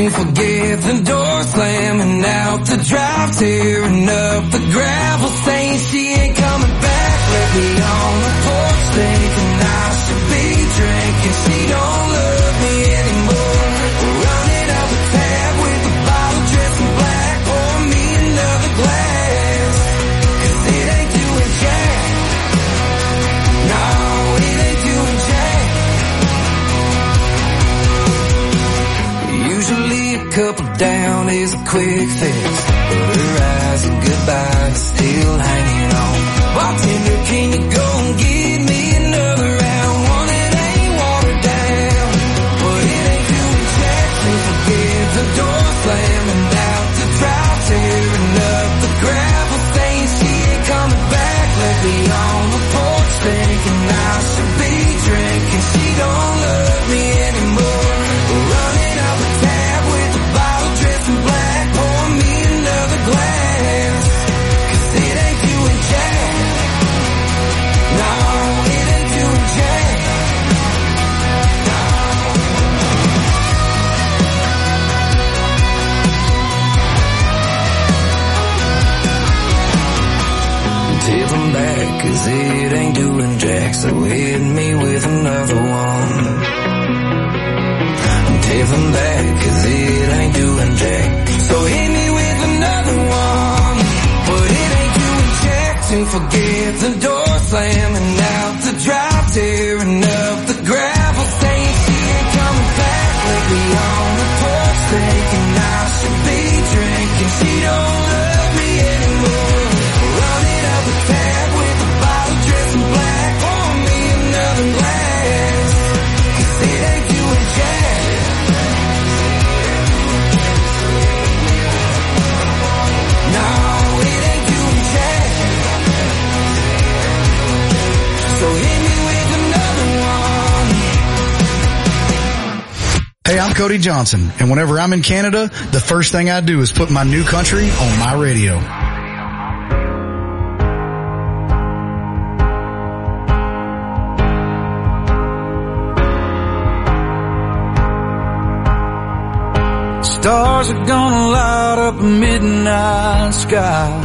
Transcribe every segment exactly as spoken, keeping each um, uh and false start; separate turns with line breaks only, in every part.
to forget the door slamming out the drive, tearing up the gravel, saying she ain't coming back. Let me on the porch thinking I should be drinking. She don't love me anymore. Running out the tab with a bottle dressed in black. Pour me another glass, cause it ain't doing jack. No, it ain't doing jack. Usually a couple down is a quick fix, but her eyes and goodbye is still hanging on. Bartender, can you go and give me another round? One that ain't watered down, but it ain't doing jack to forget the door slamming out the drive, tearing up the gravel, saying she ain't coming back. Let me on the porch thinking I should be drinking. She don't love me anymore. Running out the tab with a bottle dressed in black. Pour me another glass, cause it ain't doing jack. No, it ain't doing jack. Tip them back, cause it ain't doing jack. So hit me with another one. Tip them back, cause it ain't doing jack. So hit me with another one. But it ain't doing jack to forget the door slamming out the drive, tearing up the gravel, saying she ain't coming back. Let me on the porch thinking I should be drinking. She don't love me anymore. Running out the tab with a bottle dressed in black. Pour me another glass, cause it ain't doing jack. No, it ain't doing jack. So hit me with another one.
Hey, I'm Cody Johnson, and whenever I'm in Canada, the first thing I do is put my new country on my radio.
Stars are gonna light up a midnight sky.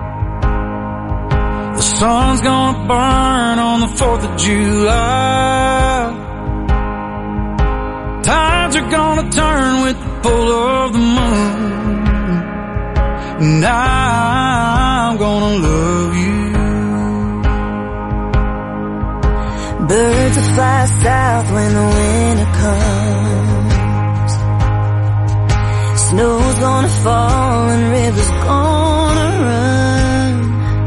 The sun's gonna burn on the fourth of July. Tides are gonna turn with the pull of the moon. And I'm gonna love you.
Birds will fly south when the winter comes. Snow's gonna fall and rivers gonna run.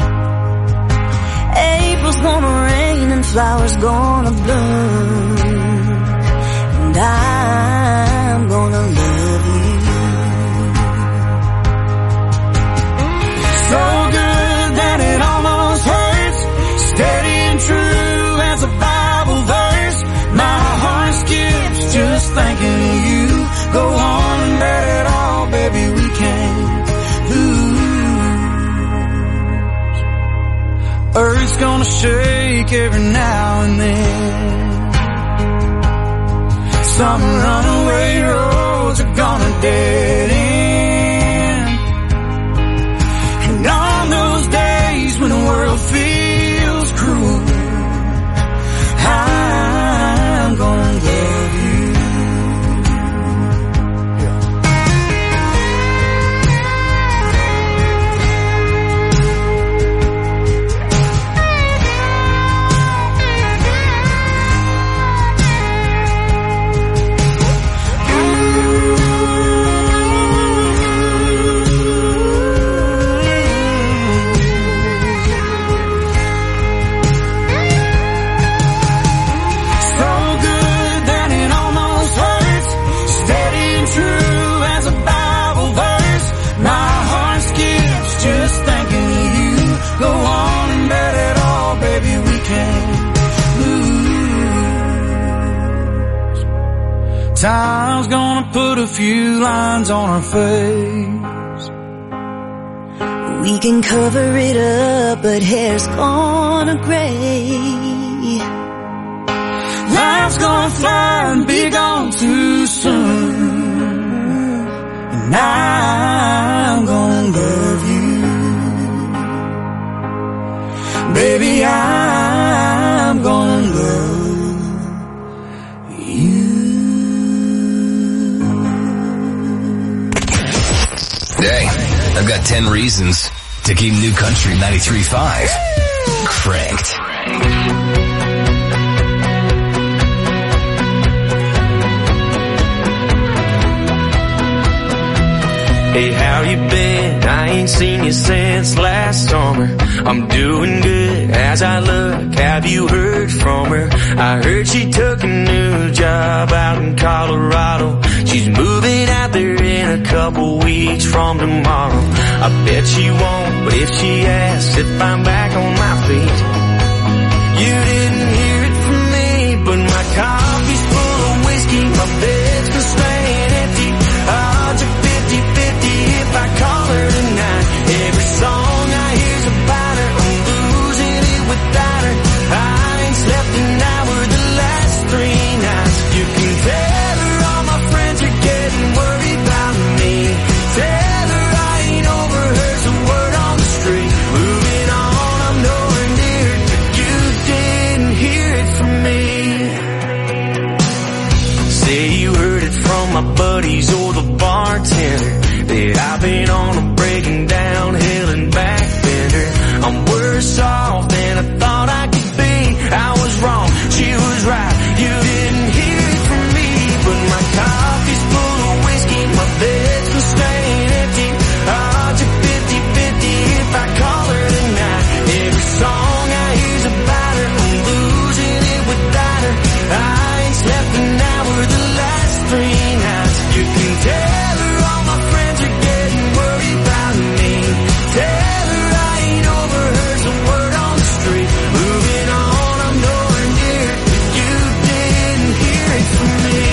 April's gonna rain and flowers gonna bloom. And I'm gonna love you.
So good that it almost hurts. Steady and true as a Bible verse. My heart skips just thinking of you. Go on and let it all, baby, we can't lose. Earth's gonna shake every now and then. Some runaway roads are gonna dead end. And on those days when the world feels cruel, I'm gonna love you. Time's gonna put a few lines on our face.
We can cover it up, but hair's gonna gray.
Life's gonna fly and be gone too soon. and I'm gonna love you. Baby, I'm gonna love you.
Hey, I've got ten reasons to keep New Country ninety-three point five cranked.
Hey, how you been? I ain't seen you since last summer. I'm doing good as I look. Have you heard from her? I heard she took a new job out in Colorado. She's moving out there in a couple weeks from tomorrow. I bet she won't, but if she asks if I'm back on my feet, you didn't hear it from me, but my coffee's full of whiskey, my bed's been staying empty. Odds are fifty-fifty if I call her tonight. Every song I hear's about her, I'm losing it without her. I ain't slept an hour the last three nights. You can tell her all my friends are getting worried about me. Tell her I ain't over her's a word on the street. Moving on, I'm nowhere near it, but you didn't hear it from me. Say you heard it from my buddies or the bartender that I've been on a breaking down hill and back bender. I'm worse off than I thought I could be. I was wrong, she was right. You didn't hear it from me, but my coffee's full of whiskey, my bed's been staying empty. Odds are fifty-fifty if I call her tonight. Every song I hear's about her, I'm losing it without her. I ain't slept an hour the last three nights. You can tell her all my friends are getting worried about me. Tell her I ain't over her's a word on the street. Moving on, I'm nowhere near it, but you didn't hear it from me.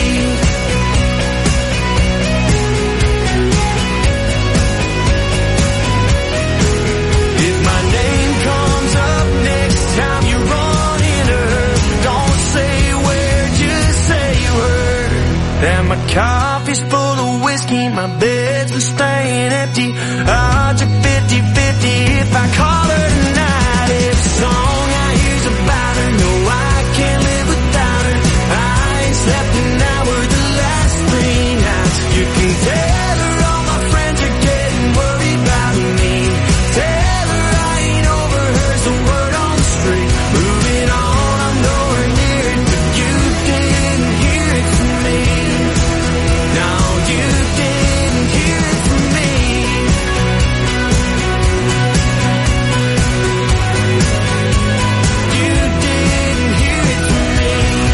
If my name comes up next time you run into her, don't say where, just say you heard that my coffee's full of whiskey, my bed's been staying empty. Odds are fifty-fifty if I call her tonight. Every song I hear's about her, no, I can't live without her. I ain't slept an hour the last three nights. You can tell her all my friends are getting worried about me. Tell her I ain't over her's a word on the street. Moving on, I'm nowhere near it, but you didn't hear it from me. No, you didn't hear it from me. You didn't hear it from me.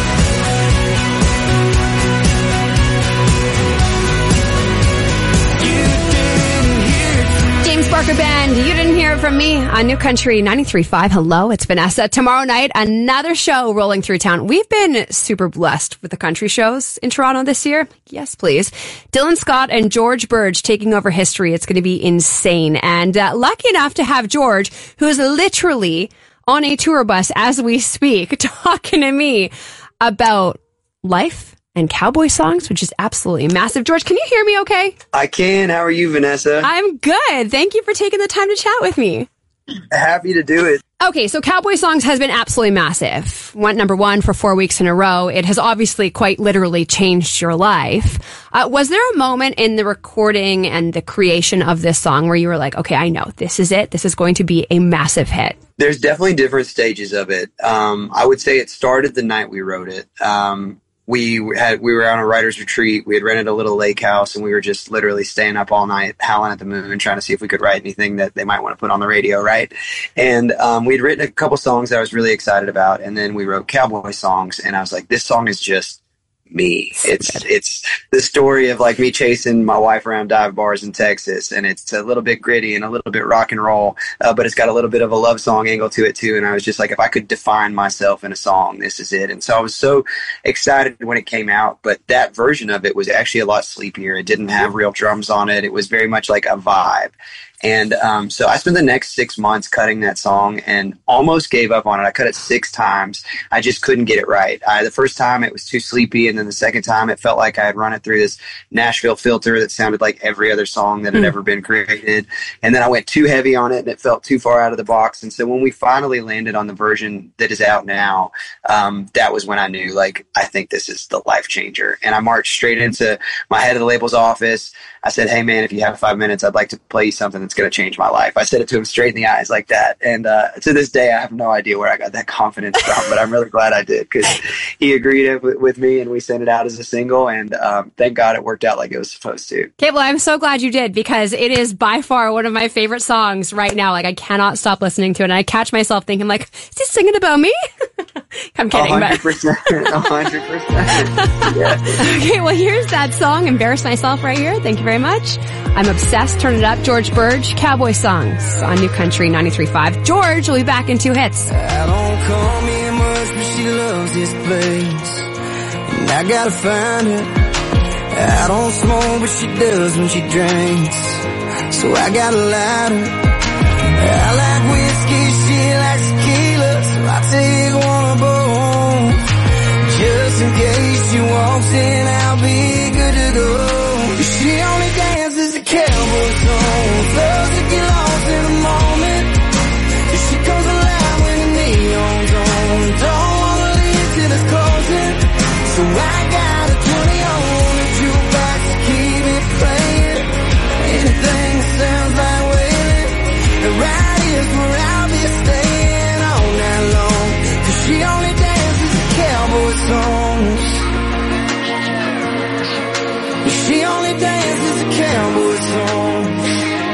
You didn't hear it from me.
James Barker Band, you didn't hear it from me on New Country ninety-three point five. Hello, it's Vanessa. Tomorrow night, another show rolling through town. We've been super blessed with the country shows in Toronto this year. Yes, please. Dylan Scott and George Burge taking over history. It's going to be insane. And uh, lucky enough to have George, who is literally on a tour bus as we speak, talking to me about life and cowboy songs, which is absolutely massive. George, can you hear me okay?
I can. How are you, Vanessa?
I'm good. Thank you for taking the time to chat with me.
Happy to do it.
Okay, so Cowboy Songs has been absolutely massive. Went number one for four weeks in a row. It has obviously quite literally changed your life. Uh, was there a moment in the recording and the creation of this song where you were like, okay, I know, this is it. This is going to be a massive hit?
There's definitely different stages of it. Um, I would say it started the night we wrote it. Um, we had we were on a writer's retreat. We had rented a little lake house, and we were just literally staying up all night, howling at the moon, and trying to see if we could write anything that they might want to put on the radio, right? And um, we'd written a couple songs that I was really excited about, and then we wrote Cowboy Songs, and I was like, this song is just me. It's it's the story of like me chasing my wife around dive bars in Texas, and it's a little bit gritty and a little bit rock and roll, uh, but it's got a little bit of a love song angle to it too. And I was just like, if I could define myself in a song, this is it. And so I was so excited when it came out, but that version of it was actually a lot sleepier. It didn't have real drums on it. It was very much like a vibe. And um, so I spent the next six months cutting that song and almost gave up on it. I cut it six times. I just couldn't get it right. I, the first time it was too sleepy, and then the second time it felt like I had run it through this Nashville filter that sounded like every other song that had mm. ever been created. And then I went too heavy on it, and it felt too far out of the box. And so when we finally landed on the version that is out now, um, that was when I knew, like, I think this is the life changer. And I marched straight into my head of the label's office. I said, hey, man, if you have five minutes, I'd like to play you something that's going to change my life. I said it to him straight in the eyes like that. And uh, to this day, I have no idea where I got that confidence from, but I'm really glad I did, because he agreed with, with me, and we sent it out as a single. And um, thank God it worked out like it was supposed to.
Okay, well, I'm so glad you did, because it is by far one of my favorite songs right now. Like, I cannot stop listening to it. And I catch myself thinking, like, is he singing about me? I'm kidding.
one hundred percent. one hundred percent. Yeah.
Okay, well, here's that song, Embarrass Myself, right here. Thank you very much. I'm obsessed. Turn it up. George Burge, Cowboy Songs on New Country ninety-three point five. George will be back in two hits.
I don't call me much, but she loves this place, and I gotta find her. I don't smoke, but she does when she drinks, so I got a lighter. I like whiskey, she likes tequila, so I take one of both. Just in case she walks in, I'll be good to go. She only dances a cowboy song, loves to get lost in a moment. She comes alive when the neon's on, don't wanna leave till it's closing. So I got a twenty on the jukebox to keep it playing. Anything that sounds like wailing, right here's where I'll be staying all night long. 'Cause she only dances the cowboy songs. She only dances the cowboy songs.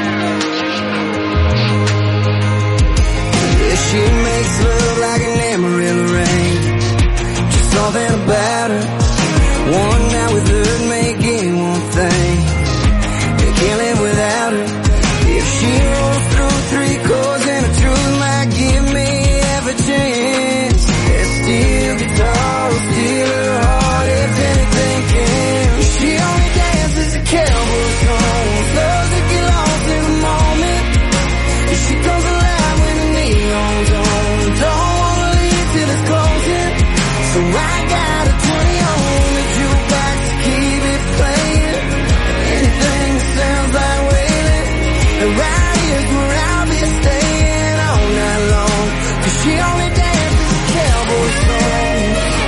Yeah, she makes love like an Amarillo rain. Just something about her. One night with her make anyone think they can't live without her. If she rolls through three chords and the truth might give me half a chance, that steel guitar will steal her heart if anything can. She only dances a cowboy song, loves to get lost in the moment. She comes alive when the neon's on, don't wanna leave till it's closing. So I got a twenty on the jukebox to keep it playing. Anything that sounds like wailing, and right here's where I'll be staying all night long. 'Cause she only dances a cowboy song.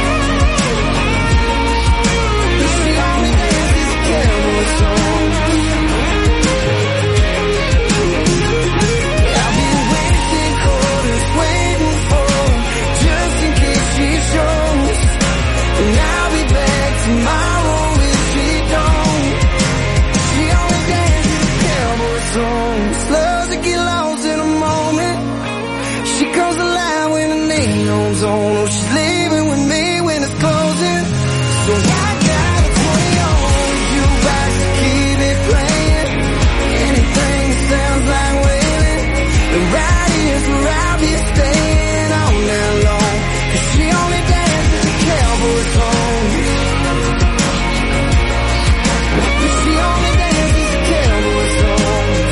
She only dances a cowboy song. I'll be wasting quarters waiting for her, just in case she shows. And I'll be back tomorrow if she don't. She only dances cowboy songs, loves to get lost in a moment. She comes alive when the neon's on. Oh, she's leaving with me when it's closing. So I got a twenty on the jukebox to keep it playing. Anything that sounds like wailing, and right here's where I'll be staying all night long. 'Cause she only dances the cowboy songs. She only dances the cowboy songs.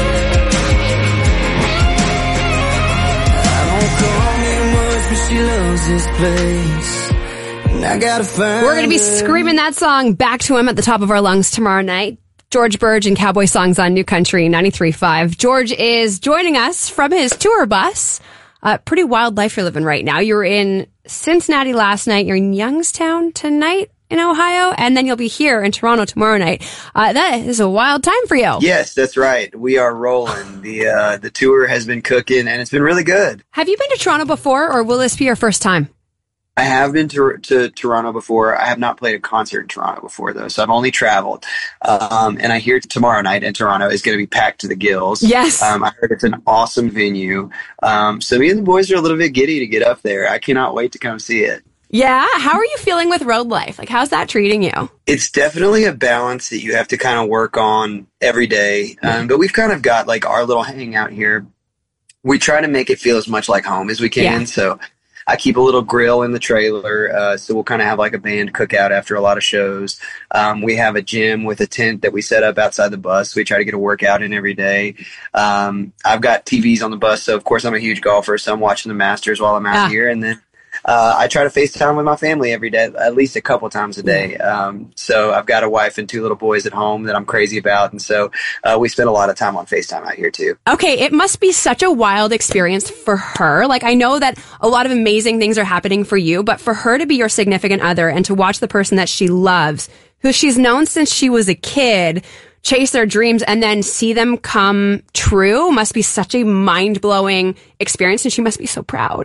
I don't call me much, but she loves this place, and I gotta find
We're going to be
her.
screaming that song back to him at the top of our lungs tomorrow night. George Burge and Cowboy Songs on New Country ninety-three point five. George is joining us from his tour bus. Uh, pretty wild life you're living right now. You were in Cincinnati last night. You're in Youngstown tonight in Ohio, and then you'll be here in Toronto tomorrow night. Uh, that is a wild time for you.
Yes, that's right. We are rolling. The uh, the tour has been cooking, and it's been really good.
Have you been to Toronto before, or will this be your first time?
I have been to, to Toronto before. I have not played a concert in Toronto before, though, so I've only traveled. Um, and I hear tomorrow night in Toronto is going to be packed to the gills.
Yes.
Um, I heard it's an awesome venue. Um, so me and the boys are a little bit giddy to get up there. I cannot wait to come see it.
Yeah? How are you feeling with road life? Like, how's that treating you?
It's definitely a balance that you have to kind of work on every day. Um, but we've kind of got, like, our little hangout here. We try to make it feel as much like home as we can.
Yeah.
So I keep a little grill in the trailer, uh, so we'll kind of have like a band cookout after a lot of shows. Um, we have a gym with a tent that we set up outside the bus. We try to get a workout in every day. Um, I've got T Vs on the bus, so of course I'm a huge golfer, so I'm watching the Masters while I'm out
Ah.
here, and then Uh, I try to FaceTime with my family every day, at least a couple times a day. Um, so I've got a wife and two little boys at home that I'm crazy about. And so uh, we spend a lot of time on FaceTime out here too.
Okay, it must be such a wild experience for her. Like, I know that a lot of amazing things are happening for you, but for her to be your significant other and to watch the person that she loves, who she's known since she was a kid, chase their dreams and then see them come true must be such a mind-blowing experience, and she must be so proud.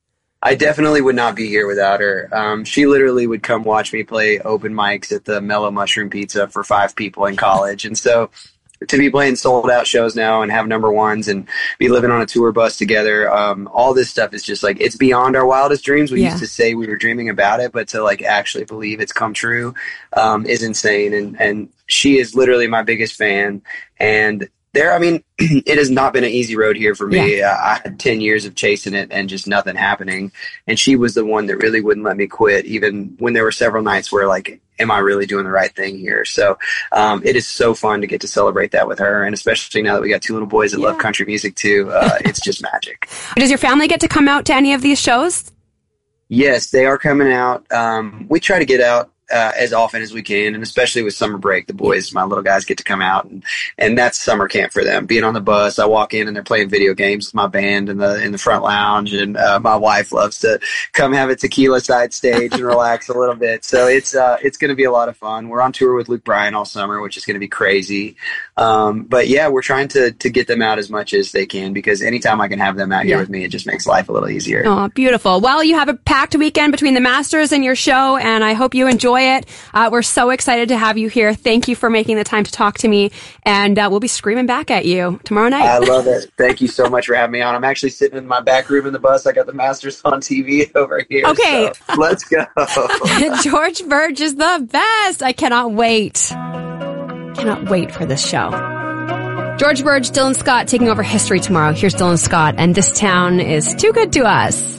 I definitely would not be here without her. Um, she literally would come watch me play open mics at the Mellow Mushroom Pizza for five people in college. And so to be playing sold out shows now and have number ones and be living on a tour bus together, um, all this stuff is just like, it's beyond our wildest dreams. We
Yeah.
used to say we were dreaming about it, but to like actually believe it's come true, um, is insane. And, and she is literally my biggest fan. And there, I mean, it has not been an easy road here for me.
Yeah.
Uh, I had ten years of chasing it and just nothing happening. And she was the one that really wouldn't let me quit, even when there were several nights where, like, am I really doing the right thing here? So um, it is so fun to get to celebrate that with her. And especially now that we got two little boys that
Yeah.
love country music too, uh, it's just magic.
Does your family get to come out to any of these shows?
Yes, they are coming out. Um, we try to get out uh, as often as we can, and especially with summer break, the boys, my little guys, get to come out, and, and that's summer camp for them. Being on the bus, I walk in and they're playing video games with my band in the in the front lounge, and uh, my wife loves to come have a tequila side stage and relax a little bit. So it's uh, it's going to be a lot of fun. We're on tour with Luke Bryan all summer, which is going to be crazy. Um, but yeah, we're trying to to get them out as much as they can, because anytime I can have them out here
Yeah.
with me, it just makes life a little easier.
Oh, beautiful. Well, you have a packed weekend between the Masters and your show, and I hope you enjoy it. Uh, we're so excited to have you here. Thank you for making the time to talk to me, and uh, we'll be screaming back at you tomorrow night.
I love it. Thank you so much for having me on. I'm actually sitting in my back room in the bus. I got the Masters on T V over here.
Okay.
So let's go.
George Burge is the best. I cannot wait. Cannot wait for this show. George Burge, Dylan Scott taking over history tomorrow. Here's Dylan Scott, and this town is too good to us.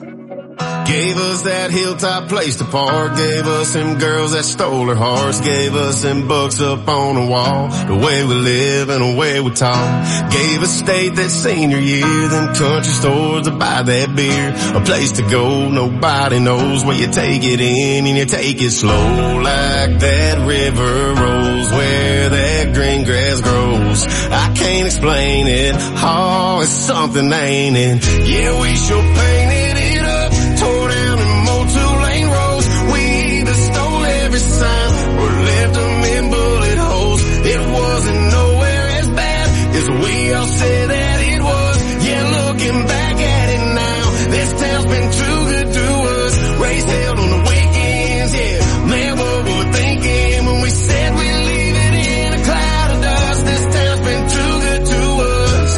Gave us that hilltop place to park. Gave us them girls that stole our hearts. Gave us them books up on the wall. The way we live and the way we talk. Gave us state that senior year. Them country stores to buy that beer. A place to go, nobody knows where you take it in and you take it slow. Like that river rolls where that green grass grows. I can't explain it. Oh, it's something, ain't it? Yeah, we sure painted it up. Tore down and mowed two-lane roads. We either stole every sign or left them in bullet holes. It wasn't nowhere as bad as we all said that it was. Yeah, looking back at it now, this town's been too good to us. Raised held on the weekends, yeah. Man, what we were thinking when we said we'd leave it in a cloud of dust. This town's been too good to us.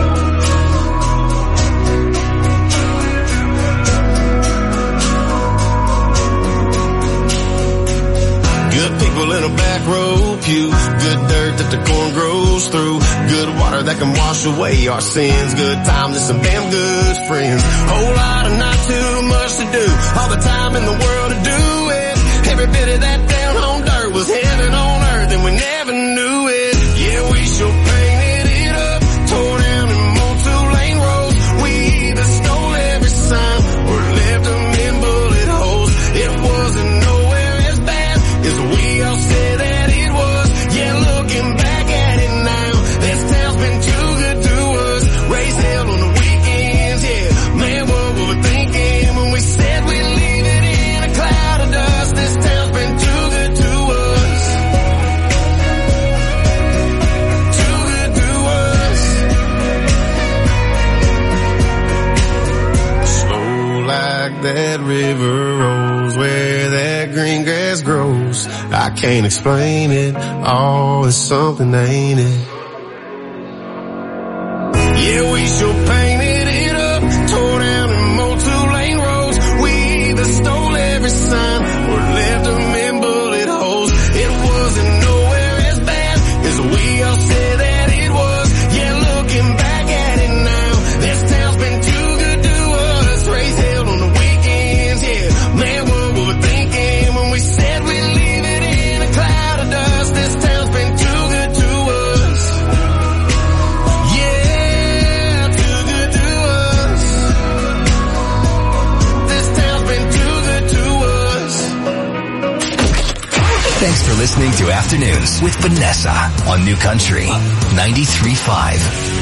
Good people in a back row pew. Good dirt that the corn grows through. Good water that can wash away our sins. Good times and some damn good friends. Whole lot of not too much to do. All the time in the world to do it. Every bit of that down home dirt was heaven on earth, and we never knew it. Yeah, we sure painted it up. Tore down and mowed two-lane roads. We either stole every sign or left them in bullet holes. It wasn't nowhere as bad as we all said that it was. Yeah, looking back at it now, this town's been too good to us. Raised hell on the weekends, yeah. Man, what we were thinking when we said we'd leave it in a cloud of dust. This town's been too good to us. Too good to us. Slow like that river rolls where that green grass grows. I can't explain it. Oh, it's something, ain't it? Yeah, we sure painted it up. Tore down and mowed two-lane roads. We either stole every sign or left them in bullet holes. It wasn't nowhere as bad as we all said that it was. Yeah, looking back at it now, this town's been too good to us. Raised hell on the weekend.
Thanks for listening to Afternoons with Vanessa on New Country ninety-three point five.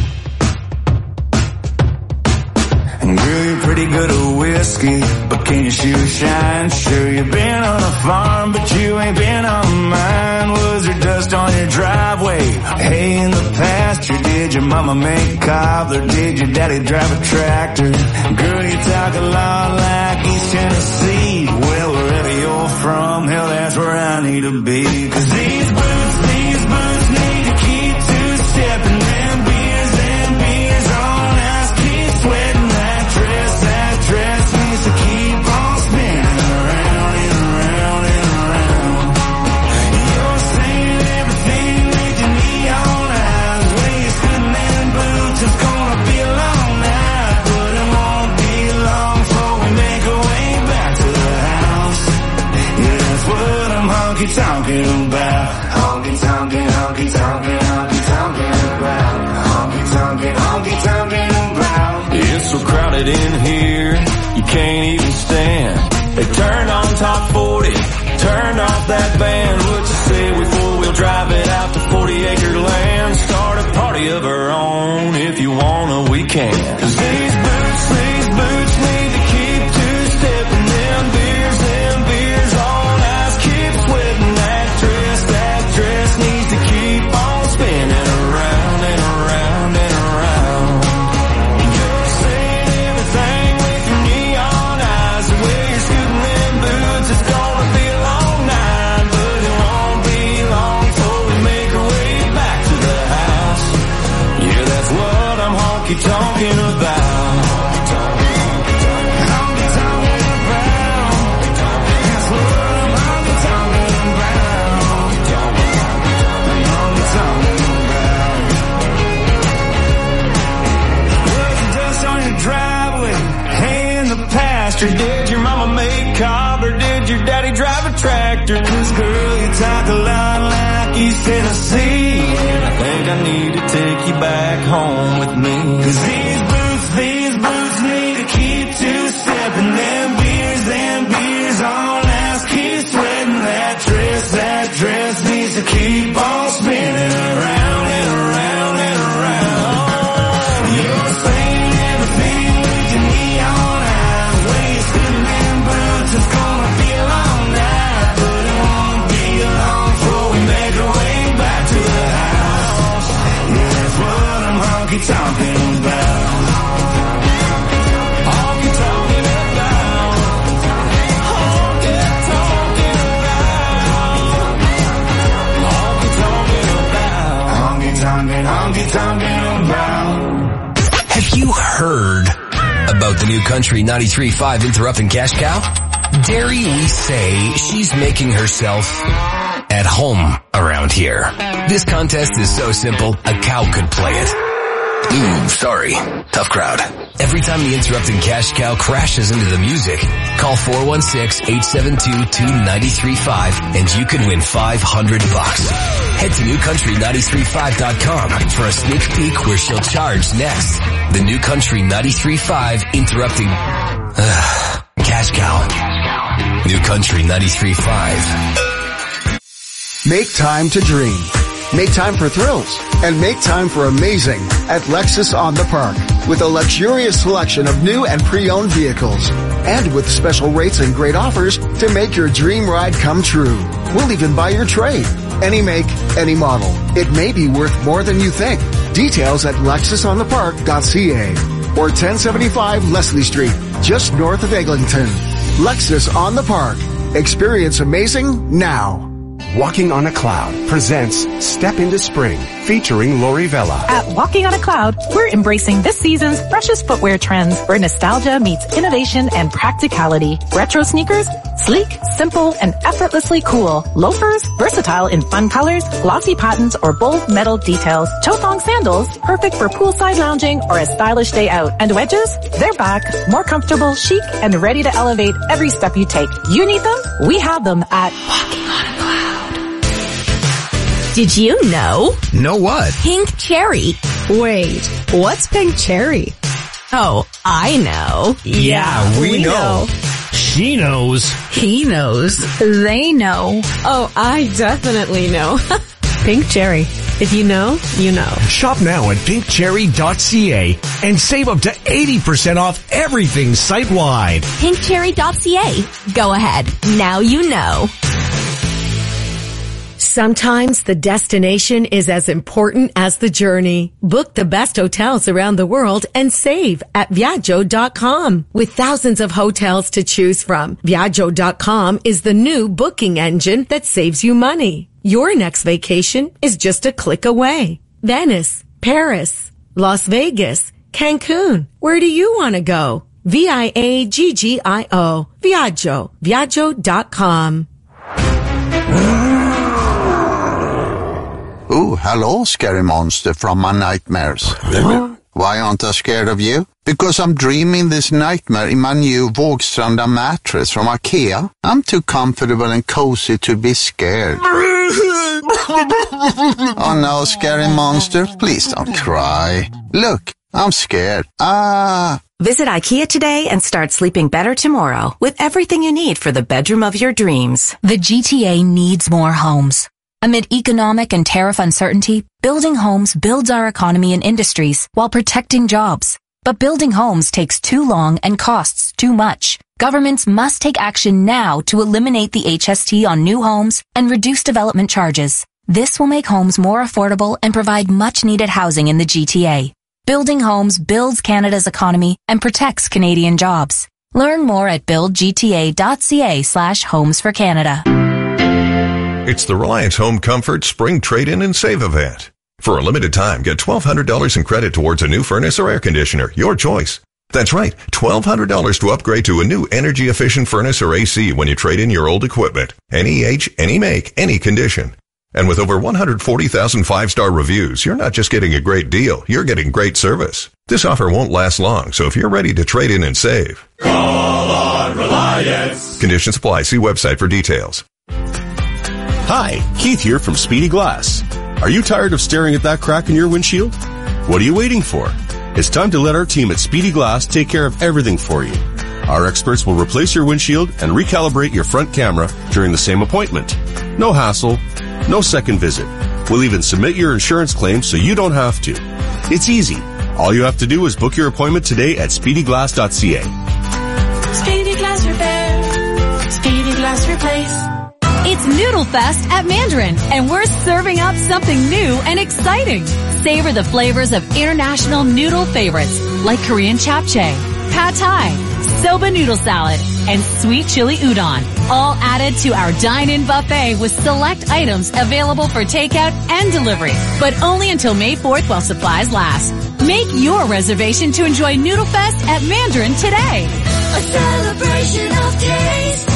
And girl, you're pretty good at whiskey, but can your shoes shine? Sure, you've been on a farm, but you ain't been on mine. Was there dust on your driveway? Hay in the pasture? Did your mama make cobbler? Did your daddy drive a tractor? Girl, you talk a lot like East Tennessee. Well, wherever you're from, hell, that's where I need to be. Cause these boots, these boots need to keep two-stepping. Them beers, them beers on ice, keep sweating. That dress, that dress needs to keep on spinning around and around and around. You're saying everything with your neon eyes. Way you're spinning them boots, it's gonna be a long night, but it won't be long before we make our way back to the house. Yeah, that's what I'm honky-tonking about. Honky-tonking, honky-tonking, honky-tonking about. Honky-tonking, honky-tonking about. It's so crowded in here, you can't even stand. They turned on top forty, turned off that band. What you say we four-wheel drive it out to forty acre land? Start a party of our own, if you wanna we can. Cause these boots, these boots need to keep two-stepping. Them beers, them beers on ice, keep sweating. That dress, that dress needs to keep on spinning around and around and around. You're saying everything with your neon eyes. The way you're scooting them boots, it's gonna be a long night, but it won't be long before we make our way back to the house. Yeah, that's what I'm honky-tonking about. Honky-tonking about. That's what I'm honky-tonking about. Honky-tonking about. Was the dust on your driveway? Hay in the pasture? Did your mama make cob or did your daddy drive a tractor? Cause girl, you talk a lot like East Tennessee, and I think I need to take you back home with me. Cause these boots, these boots need to keep two-stepping. Them beers, them beers on ice, keep sweating. That dress, that dress needs to keep on spinning around and around and around. You're saying everything with your neon eyes. Way you're spinning them boots, it's gonna be a long night, but it won't be long before we make our way back to the house. Yeah, that's what I'm honky-tonking about. Honky-tonking about. Honky-tonking about. Honky-tonking about. Honky-tonking, honky-tonking about.
Have you heard about the New Country ninety-three point five Interrupting Cash Cow? Dare we say she's making herself at home around here. This contest is so simple, a cow could play it. Ooh, sorry. Tough crowd. Every time the Interrupting Cash Cow crashes into the music, call four one six, eight seven two, two nine three five and you can win five hundred bucks. Head to new country ninety-three point five dot com for a sneak peek where she'll charge next. The New Country ninety-three point five Interrupting uh, Cash Cow. New Country ninety-three point five.
Make time to dream. Make time for thrills. And make time for amazing at Lexus on the Park. With a luxurious selection of new and pre-owned vehicles. And with special rates and great offers to make your dream ride come true. We'll even buy your trade. Any make, any model. It may be worth more than you think. Details at lexus on the park dot c a or ten seventy-five Leslie Street, just north of Eglinton. Lexus on the Park. Experience amazing now.
Walking on a Cloud presents Step into Spring, featuring Lori Vella.
At Walking on a Cloud, we're embracing this season's freshest footwear trends where nostalgia meets innovation and practicality. Retro sneakers, sleek, simple, and effortlessly cool. Loafers, versatile in fun colors, glossy patterns, or bold metal details. Toe-thong sandals, perfect for poolside lounging or a stylish day out. And wedges, they're back, more comfortable, chic, and ready to elevate every step you take. You need them? We have them at Walking on a Cloud.
Did you know?
Know what?
Pink cherry.
Wait, what's pink cherry?
Oh, I know.
Yeah, we, we know. know.
She knows.
He knows. They know.
Oh, I definitely know. Pink Cherry. If you know, you know.
Shop now at pink cherry dot c a and save up to eighty percent off everything site-wide.
pink cherry dot c a. Go ahead. Now you know.
Sometimes the destination is as important as the journey. Book the best hotels around the world and save at Viaggio dot com. With thousands of hotels to choose from, Viaggio dot com is the new booking engine that saves you money. Your next vacation is just a click away. Venice, Paris, Las Vegas, Cancun. Where do you want to go? V I A G G I O. Viaggio. Viaggio dot com.
Oh, hello, scary monster from my nightmares. Why aren't I scared of you? Because I'm dreaming this nightmare in my new Vågstranda mattress from IKEA. I'm too comfortable and cozy to be scared. Oh no, scary monster, please don't cry. Look, I'm scared. Ah.
Visit IKEA today and start sleeping better tomorrow with everything you need for the bedroom of your dreams.
The G T A needs more homes. Amid economic and tariff uncertainty, building homes builds our economy and industries while protecting jobs. But building homes takes too long and costs too much. Governments must take action now to eliminate the H S T on new homes and reduce development charges. This will make homes more affordable and provide much-needed housing in the G T A. Building homes builds Canada's economy and protects Canadian jobs. Learn more at build g t a dot c a slash homes for Canada.
It's the Reliance Home Comfort Spring Trade-In and Save event. For a limited time, get twelve hundred dollars in credit towards a new furnace or air conditioner, your choice. That's right, twelve hundred dollars to upgrade to a new energy-efficient furnace or A C when you trade in your old equipment. Any age, any make, any condition. And with over one hundred forty thousand five-star reviews, you're not just getting a great deal, you're getting great service. This offer won't last long, so if you're ready to trade in and save, call on Reliance. Conditions apply. See website for details.
Hi, Keith here from Speedy Glass. Are you tired of staring at that crack in your windshield? What are you waiting for? It's time to let our team at Speedy Glass take care of everything for you. Our experts will replace your windshield and recalibrate your front camera during the same appointment. No hassle, no second visit. We'll even submit your insurance claim so you don't have to. It's easy. All you have to do is book your appointment today at speedy glass dot c a.
Speedy Glass Repair. Speedy Glass Replace.
It's Noodle Fest at Mandarin, and we're serving up something new and exciting. Savor the flavors of international noodle favorites like Korean japchae, pad thai, soba noodle salad, and sweet chili udon, all added to our dine-in buffet with select items available for takeout and delivery, but only until May fourth while supplies last. Make your reservation to enjoy Noodle Fest at Mandarin today.
A celebration of taste.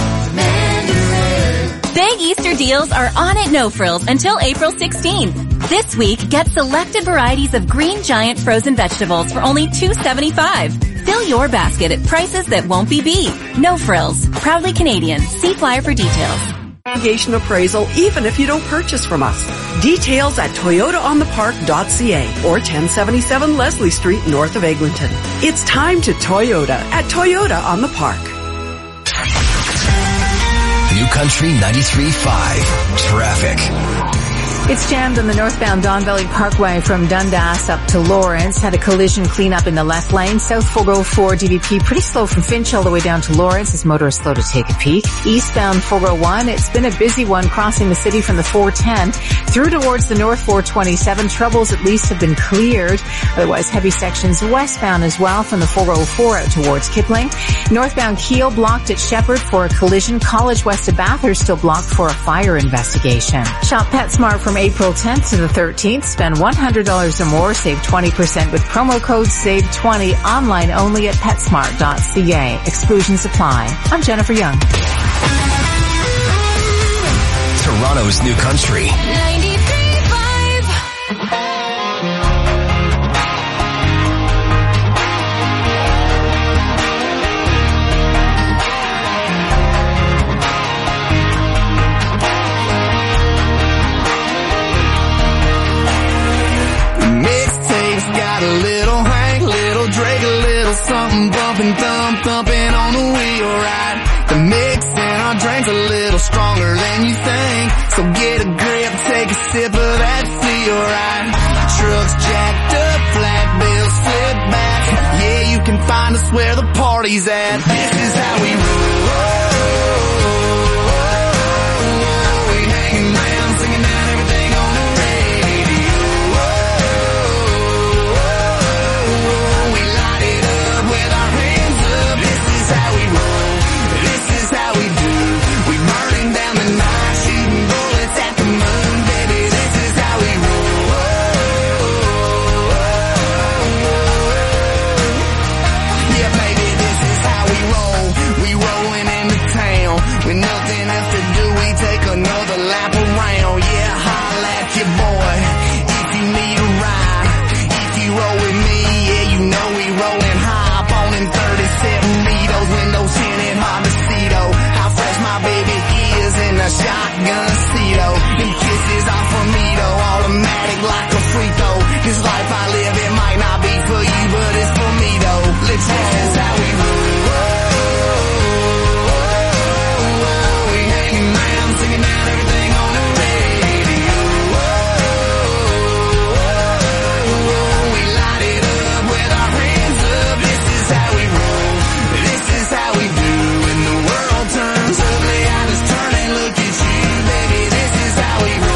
Big Easter deals are on at No Frills until April sixteenth. This week, get selected varieties of Green Giant frozen vegetables for only two dollars and seventy-five cents. Fill your basket at prices that won't be beat. No Frills. Proudly Canadian. See flyer for details.
Navigation appraisal even if you don't purchase from us. Details at toyota on the park dot c a or ten seventy-seven Leslie Street north of Eglinton. It's time to Toyota at Toyota on the Park.
New Country ninety-three point five. Traffic.
It's jammed on the northbound Don Valley Parkway from Dundas up to Lawrence. Had a collision cleanup in the left lane. South four oh four D V P pretty slow from Finch all the way down to Lawrence as motorists slow to take a peek. Eastbound four oh one, it's been a busy one crossing the city from the four ten through towards the north four twenty-seven. Troubles at least have been cleared. Otherwise heavy sections westbound as well from the four oh four out towards Kipling. Northbound Kiel blocked at Shepherd for a collision. College west of Bathurst still blocked for a fire investigation. Shop PetSmart from April tenth to the thirteenth. Spend one hundred dollars or more. Save twenty percent with promo code save twenty. Online only at petsmart dot c a. Exclusions apply. I'm Jennifer Young.
Toronto's New Country.
ninety-three point five.
Got a little Hank, little Drake, a little something bumping, thump, thumping on the wheel right. The So get a grip, take a sip of that feel right. Trucks jacked up, flat bills flip back. Yeah, you can find us where the party's at. This is how we roll. We hanging around, singing down everything on the radio. We light it up with our hands up. This is how we roll. This is how we do. We burning down the night, shooting bullets at the moon, baby. This is how we roll. Yeah, baby, this is how we roll. We rolling into town with nothing else to do. We take another lap around. Yeah, holla at your boy if you need a ride. If you roll with me, yeah, you know we rolling high. Up on in thirty-seven needles, windows tinted, hard to see though. How fresh my baby is in a shotgun seat though. Them kisses are for me though, automatic like a free throw. This life I live, it might not be for you, but it's for me though. Let's roll. This is how we roll. We hanging around, singing down everything on the radio. We light it up with our hands up. This is how we roll. This is how we do. When the world turns ugly, I just turn and look at you, baby. This is how we roll.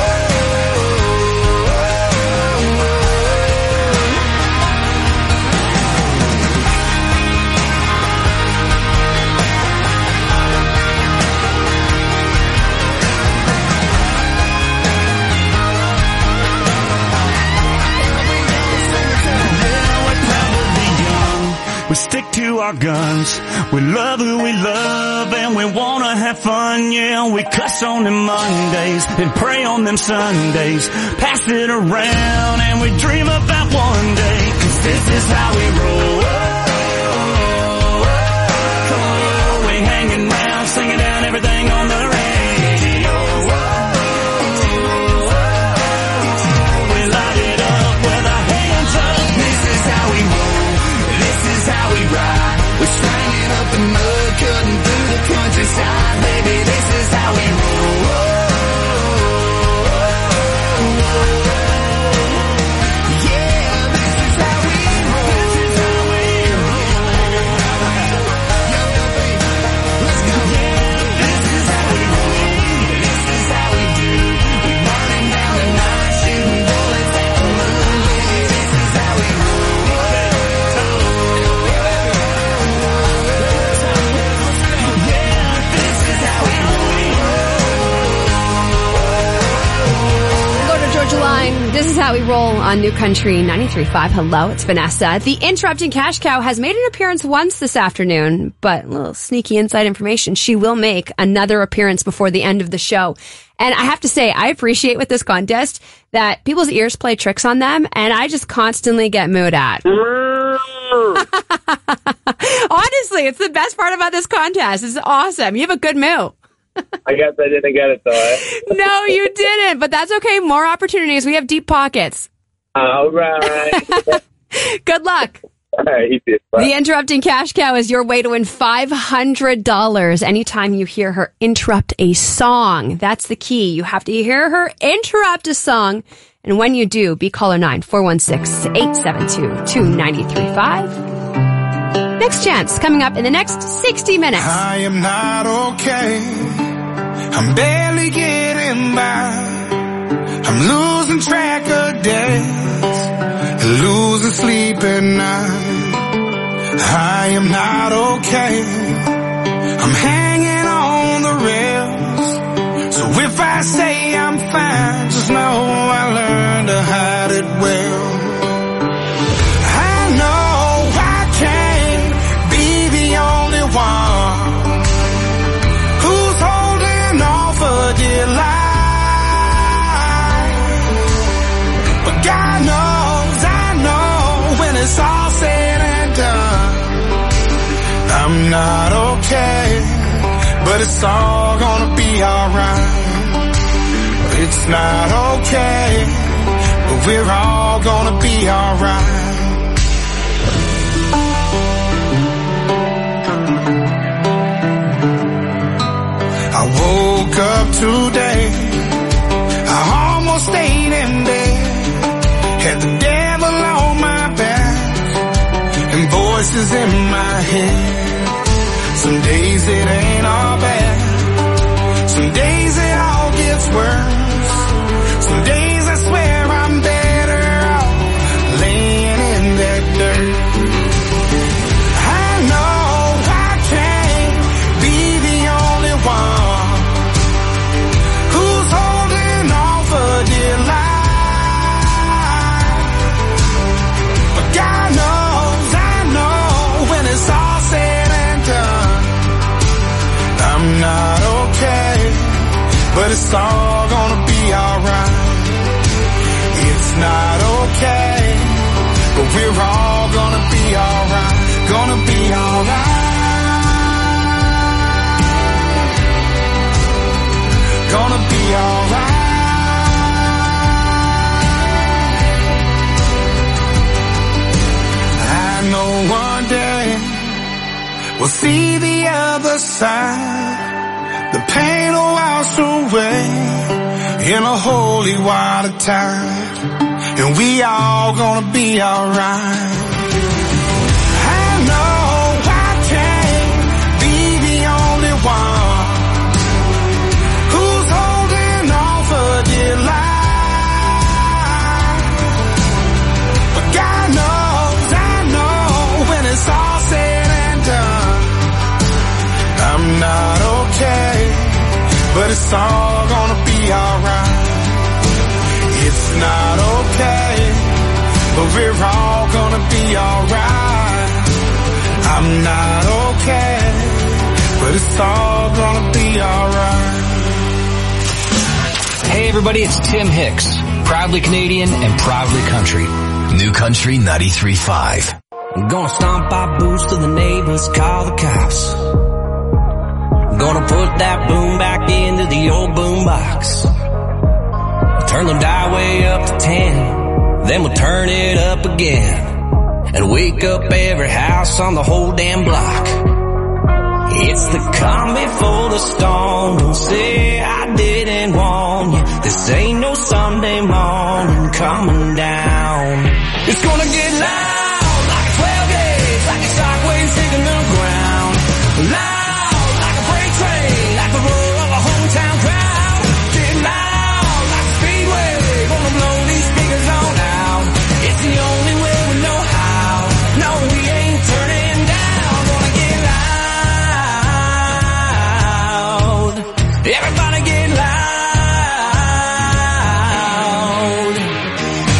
We stick to our guns. We love who we love and we wanna have fun. Yeah, we cuss on them Mondays and pray on them Sundays. Pass it around and we dream about one day. 'Cause this is how we roll. We hanging around, singing down everything on the radio. We light it up with our hands up.
This is how we roll. This is how we ride. We're slanging up the mud, cutting through the countryside, baby. This is how we roll. Yeah, this is how we roll. This is how we roll. Let's go. Yeah, this is how we roll. This is how we do. We're burning down the night, shooting bullets at the moon, baby. This is how we roll.
Georgia Line. This is how we roll on New Country ninety-three point five. Hello, it's Vanessa. The Interrupting Cash Cow has made an appearance once this afternoon, but a little sneaky inside information. She will make another appearance before the end of the show. And I have to say, I appreciate with this contest that people's ears play tricks on them, and I just constantly get mooed at. Honestly, it's the best part about this contest. It's awesome. You have a good moo.
I guess I didn't get it, though. Eh?
No, you didn't, but that's okay. More opportunities. We have deep pockets.
All right.
Good luck.
All right, you too. Bye.
The Interrupting Cash Cow is your way to win five hundred dollars anytime you hear her interrupt a song. That's the key. You have to hear her interrupt a song. And when you do, be caller nine four one six, eight seven two, two nine three five. Next chance coming up in the next sixty minutes.
I am not okay. I'm barely getting by. I'm losing track of days, losing sleep at night. I am not okay. I'm hanging on the rails. So if I say I'm fine, just know I learned to hide it well. I know I can't be the only one who's holding on for dear life. But God knows, I know, when it's all said and done, I'm not okay, but it's all gonna be alright. It's not okay, but we're all gonna be alright. I woke up today voices in my head. Some days it ain't all bad. Some days it all gets worse. Some days I swear I'm better off laying in that dirt. I know I can't be the only one who's holding on for dear life. But God knows, I know when it's all said and done, I'm not okay, but it's all gonna be alright. It's not okay, but we're all gonna be alright. Gonna be alright. Gonna be alright. I know one day we'll see the other side. The pain will wash away in a holy water tide, and we all gonna be alright. I know I can't be the only one who's holding on for dear life. But God knows, I know when it's all said and done, I'm not okay, but it's all gonna be alright. It's not okay, but we're all gonna be alright. I'm not okay, but it's all gonna be alright.
Hey everybody, it's Tim Hicks, proudly Canadian and proudly country. New Country ninety-three point five.
I'm gonna stomp our boots to the neighbors, call the cops. Gonna put that boom back into the old boom box. Turn the dial way up to ten, then we'll turn it up again, and wake up every house on the whole damn block. It's the calm before the storm. Don't say I didn't warn you. This ain't no Sunday morning coming down. It's gonna get loud like a twelve gauge, like a shockwaves hitting the ground. Loud like a freight train, like the roar of a hometown crowd. Get loud like a speedway, gonna blow these speakers on out. It's the only way we know how. No, we ain't turning down. Gonna get loud. Everybody get loud.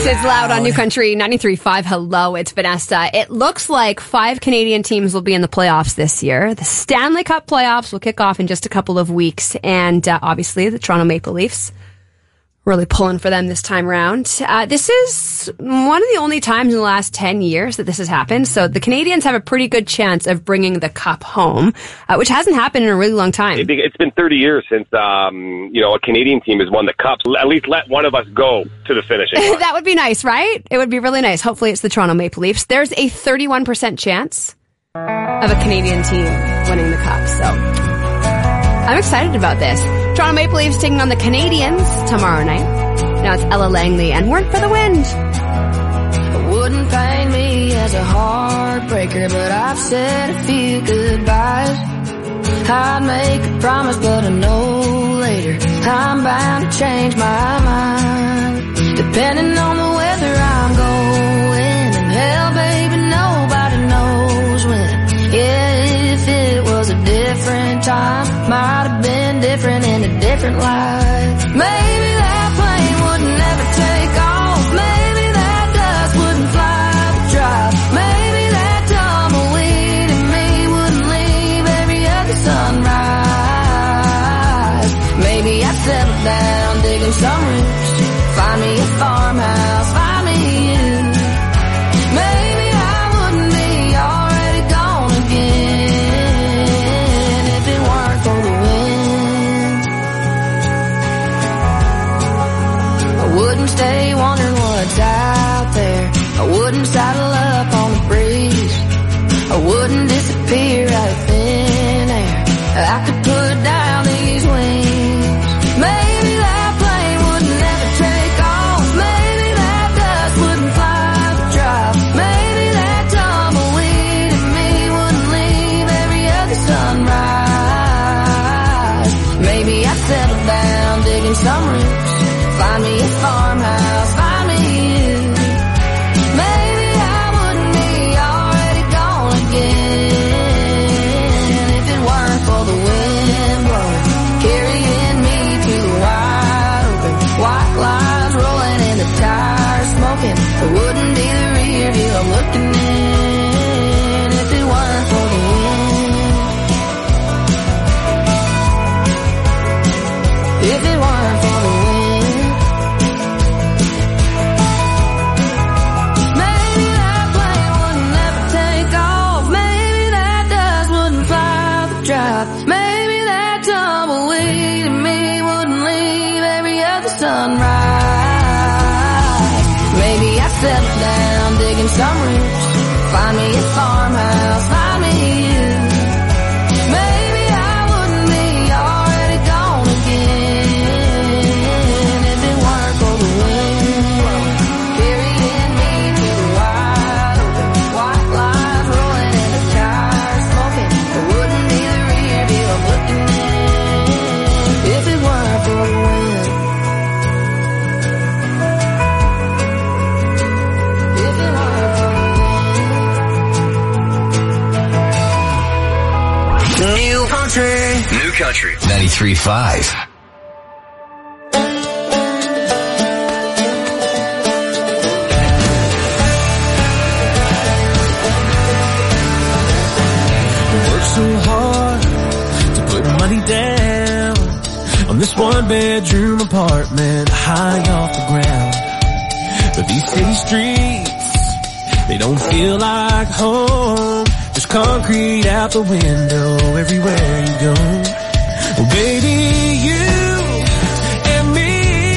Sid's Loud on New Country ninety-three point five. Hello, it's Vanessa. It looks like five Canadian teams will be in the playoffs this year. The Stanley Cup playoffs will kick off in just a couple of weeks. And uh, obviously, the Toronto Maple Leafs really pulling for them this time around. Uh, this is one of the only times in the last ten years that this has happened. So the Canadians have a pretty good chance of bringing the cup home, uh, which hasn't happened in a really long time.
It's been thirty years since, um, you know, a Canadian team has won the cup. So at least let one of us go to the finishing line.
That would be nice, right? It would be really nice. Hopefully it's the Toronto Maple Leafs. There's a thirty-one percent chance of a Canadian team winning the cup. So I'm excited about this. Toronto Maple Leafs taking on the Canadians tomorrow night. Now it's Ella Langley and Weren't for the Wind.
It wouldn't pain me as a heartbreaker, but I've said a few goodbyes. I'd make a promise, but I know later I'm bound to change my mind. Depending on the weather I'm going, and hell, baby, nobody knows when. Yeah, if it was a different time, might have been different in a different life. Maybe that plane would never take off. Maybe that dust wouldn't fly the drive. Maybe that tumbleweed in me wouldn't leave every other sunrise. Maybe I'd settle down digging some roots, find me a farmhouse, find me you. Maybe I wouldn't be already gone again if it weren't for the wind. I wouldn't stay wondering what's out there. I wouldn't saddle up on the breeze. I wouldn't disappear out of thin air. I could put down these wings. Maybe that plane would never take off. Maybe that dust wouldn't fly the drive. Maybe that tumbleweed in me wouldn't leave every other sunrise. Maybe I'd settle down digging some roots, find me a farmhouse, find me you. Maybe I wouldn't be already gone again if it weren't for the wind blowing, carrying me to the wide open. White lines rolling and the tires smoking. I wouldn't be the rear view I'm looking in if it weren't for the wind. If it weren't for the wind. Maybe that plane wouldn't never take off. Maybe that dust wouldn't fly the drive. Maybe that tumbleweed in me wouldn't leave every other sunrise. Maybe I'd settle down digging some roots, find me a farmhouse, find me you. Maybe I wouldn't be already gone again if it weren't for the wind carrying me to the wide open. White lines rolling and the tires smoking. I wouldn't be the rear view I'm looking in if it weren't for the wind. If it weren't for the wind.
New Country. New Country. ninety-three point five.
Work so hard to put money down on this one bedroom apartment high off the ground. But these city streets, they don't feel like home. There's concrete out the window everywhere you go. Well, baby, you and me,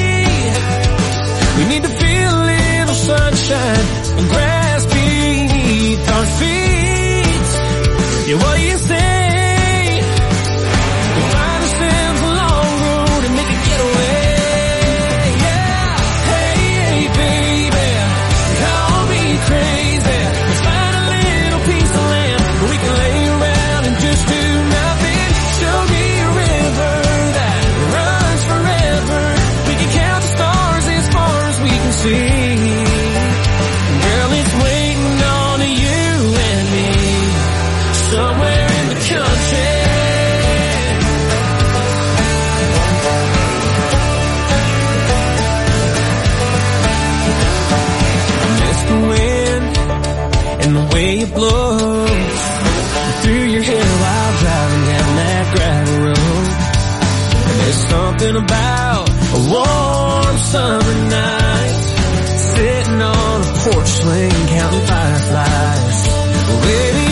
we need to feel a little sunshine and grass beneath our feet. Yeah, what do you say? We find ourselves a long road and make a getaway. Yeah, hey, hey, baby, call me crazy. Let's find a little piece of land where we can lay around and just do nothing. Show me a river that runs forever. We can count the stars as far as we can see. Girl, it's waiting on you and me somewhere in between.
and the way it blows through your hair while driving down that gravel road. There's something about a warm summer night, sitting on a porch swing counting fireflies. Baby,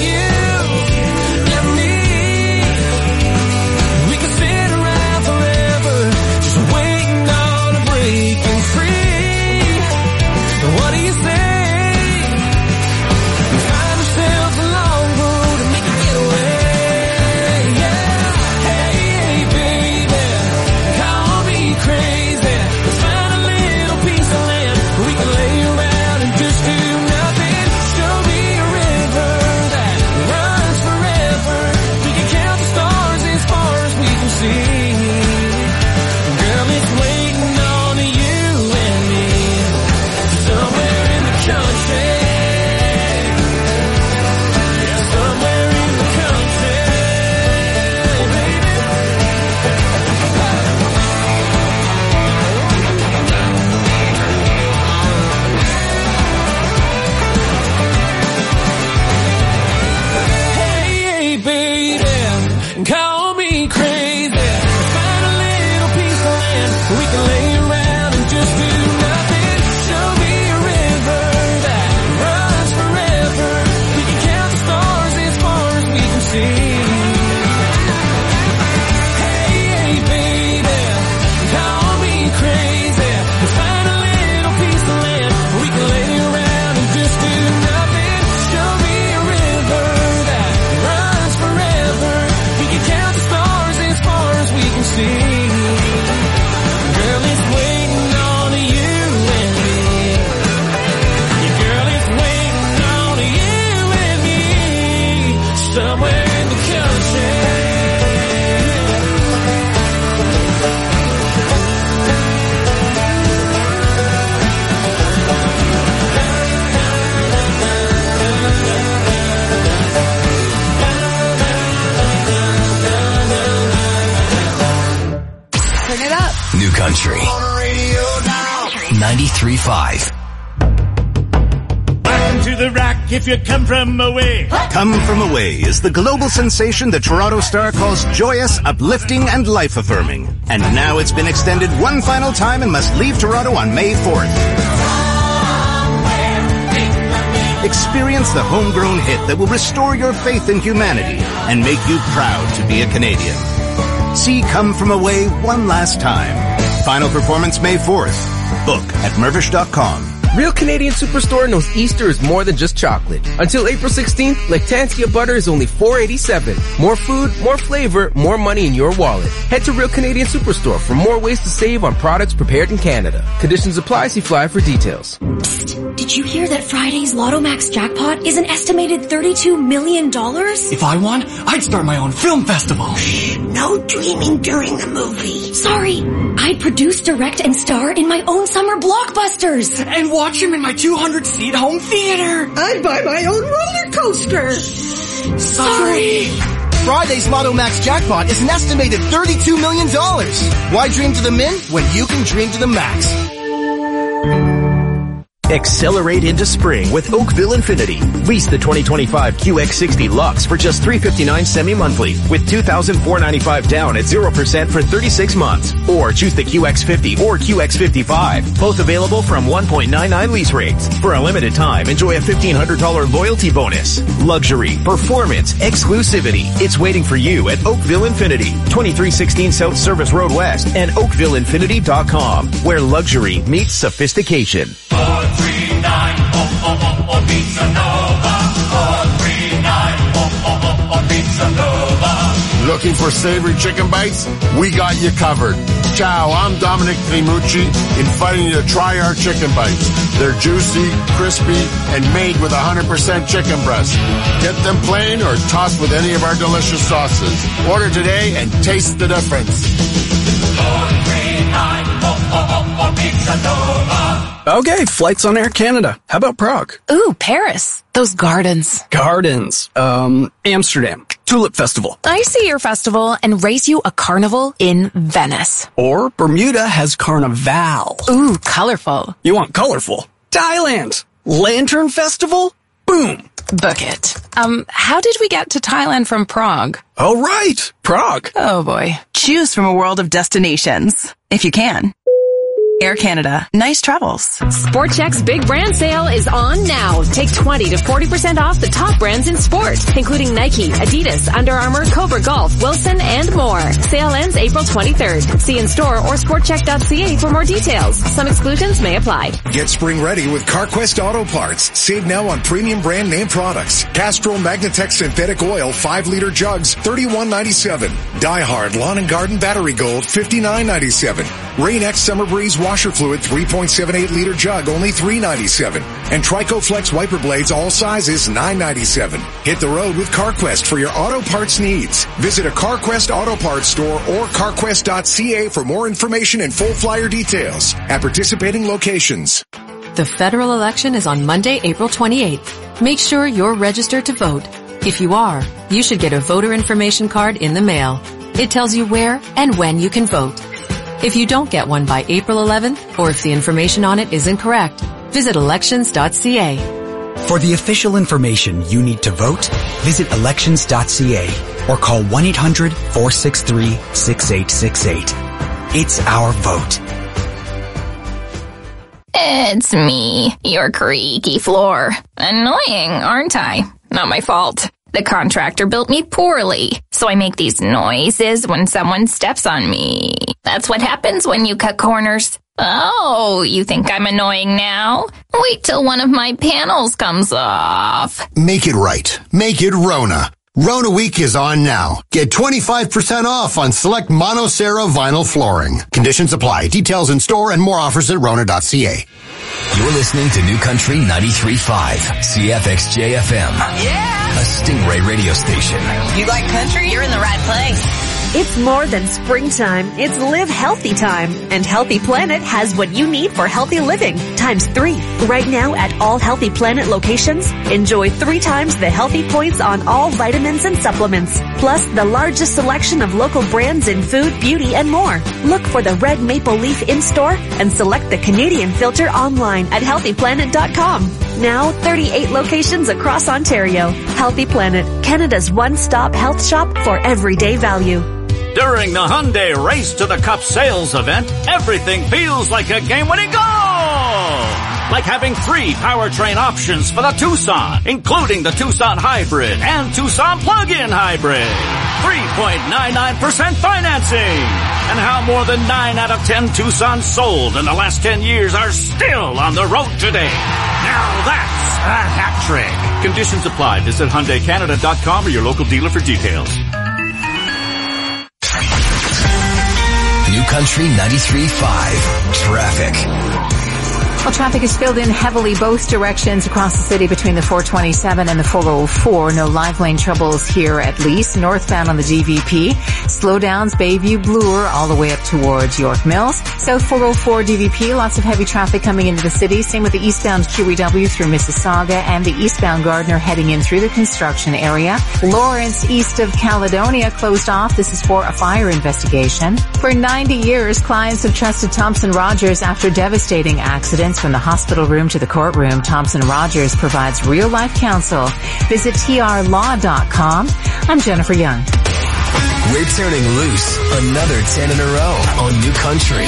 Country ninety-three point five.
Welcome to the Rock if you come from away.
Come From Away is the global sensation the Toronto Star calls joyous, uplifting, and life-affirming. And now it's been extended one final time and must leave Toronto on May fourth. Experience the homegrown hit that will restore your faith in humanity and make you proud to be a Canadian. See Come From Away one last time. Final performance May fourth. Book at Mervish dot com.
Real Canadian Superstore knows Easter is more than just chocolate. Until April sixteenth, Lactantia butter is only four eighty-seven. More food, more flavor, more money in your wallet. Head to Real Canadian Superstore for more ways to save on products prepared in Canada. Conditions apply. See flyer for details.
Psst, did you hear that Friday's Lotto Max jackpot is an estimated thirty-two million dollars?
If I won, I'd start my own film festival.
Shh, no dreaming during the movie. Sorry, I'd produce, direct, and star in my own summer blockbusters.
And watch him in my two hundred seat home theater.
I'd buy my own roller coaster.
Sorry.
Friday's Lotto Max jackpot is an estimated thirty-two million dollars. Why dream to the min when you can dream to the max?
Accelerate into spring with Oakville Infinity. Lease the twenty twenty-five Q X sixty Lux for just three hundred fifty-nine dollars semi-monthly with two thousand four hundred ninety-five dollars down at zero percent for thirty-six months. Or choose the Q X fifty or Q X fifty-five. Both available from one point nine nine lease rates. For a limited time, enjoy a fifteen hundred dollars loyalty bonus. Luxury, performance, exclusivity. It's waiting for you at Oakville Infinity. twenty-three sixteen South Service Road West and oakville infinity dot com, where luxury meets sophistication.
four three nine, oh, oh, oh, oh, Pizza Nova. four three nine, oh, oh, oh, oh, Pizza Nova.
Looking for savory chicken bites? We got you covered. Ciao, I'm Dominic Trimucci, inviting you to try our chicken bites. They're juicy, crispy, and made with one hundred percent chicken breast. Get them plain or tossed with any of our delicious sauces. Order today and taste the difference.
four three nine, oh, oh, oh, oh, Pizza Nova.
Okay, flights on Air Canada. How about Prague?
Ooh, Paris. Those gardens.
Gardens. Um, Amsterdam. Tulip Festival.
I see your festival and race you a carnival in Venice.
Or Bermuda has Carnival.
Ooh, colorful.
You want colorful? Thailand. Lantern Festival? Boom!
Book it. Um, how did we get to Thailand from Prague?
Oh, right. Prague.
Oh, boy. Choose from a world of destinations, if you can. Air Canada. Nice travels.
Sport Chek's big brand sale is on now. Take twenty to forty percent off the top brands in sport, including Nike, Adidas, Under Armour, Cobra Golf, Wilson, and more. Sale ends April twenty-third. See in store or sport chek dot c a for more details. Some exclusions may apply.
Get spring ready with CarQuest Auto Parts. Save now on premium brand name products. Castrol Magnatech Synthetic Oil five liter jugs, thirty-one ninety-seven. Diehard Lawn and Garden Battery Gold, fifty-nine ninety-seven. Rain-X Summer Breeze Washer Fluid three point seven eight liter jug, only three ninety-seven. And Trico Flex wiper blades, all sizes, nine ninety-seven. Hit the road with CarQuest for your auto parts needs. Visit a CarQuest Auto Parts store or car quest dot c a for more information and full flyer details at participating locations.
The federal election is on Monday, April twenty-eighth. Make sure you're registered to vote. If you are, you should get a voter information card in the mail. It tells you where and when you can vote. If you don't get one by April eleventh, or if the information on it is incorrect, visit elections dot c a.
For the official information you need to vote, visit elections dot c a or call one eight hundred, four six three, six eight six eight. It's our vote.
It's me, your creaky floor. Annoying, aren't I? Not my fault. The contractor built me poorly, so I make these noises when someone steps on me. That's what happens when you cut corners. Oh, you think I'm annoying now? Wait till one of my panels comes off.
Make it right. Make it Rona. Rona Week is on now. Get twenty-five percent off on select Monocera vinyl flooring. Conditions apply. Details in store and more offers at rona dot c a.
You're listening to New Country ninety-three point five, C F X J F M.
Yeah!
A Stingray radio station.
You like country? You're in the right place.
It's more than springtime. It's live healthy time. And Healthy Planet has what you need for healthy living. Times three. Right now at all Healthy Planet locations, enjoy three times the healthy points on all vitamins and supplements. Plus the largest selection of local brands in food, beauty, and more. Look for the red maple leaf in-store and select the Canadian filter online at healthy planet dot com. Now, thirty-eight locations across Ontario. Healthy Planet, Canada's one-stop health shop for everyday value.
During the Hyundai Race to the Cup sales event, everything feels like a game-winning goal! Like having three powertrain options for the Tucson, including the Tucson Hybrid and Tucson Plug-in Hybrid. three point nine nine percent financing! And how more than nine out of ten Tucsons sold in the last ten years are still on the road today. Now that's a hat trick. Conditions apply. Visit Hyundai Canada dot com or your local dealer for details.
New Country ninety-three point five. Traffic.
Well, traffic is filled in heavily both directions across the city between the four twenty-seven and the four oh four. No live lane troubles here at least. Northbound on the D V P. Slowdowns Bayview Bloor all the way up towards York Mills. South four oh four D V P. Lots of heavy traffic coming into the city. Same with the eastbound Q E W through Mississauga and the eastbound Gardner heading in through the construction area. Lawrence east of Caledonia closed off. This is for a fire investigation. For ninety years, clients have trusted Thompson Rogers after devastating accidents. From the hospital room to the courtroom, Thompson Rogers provides real-life counsel. Visit T R law dot com. I'm Jennifer Young.
We're turning loose. Another ten in a row on New Country.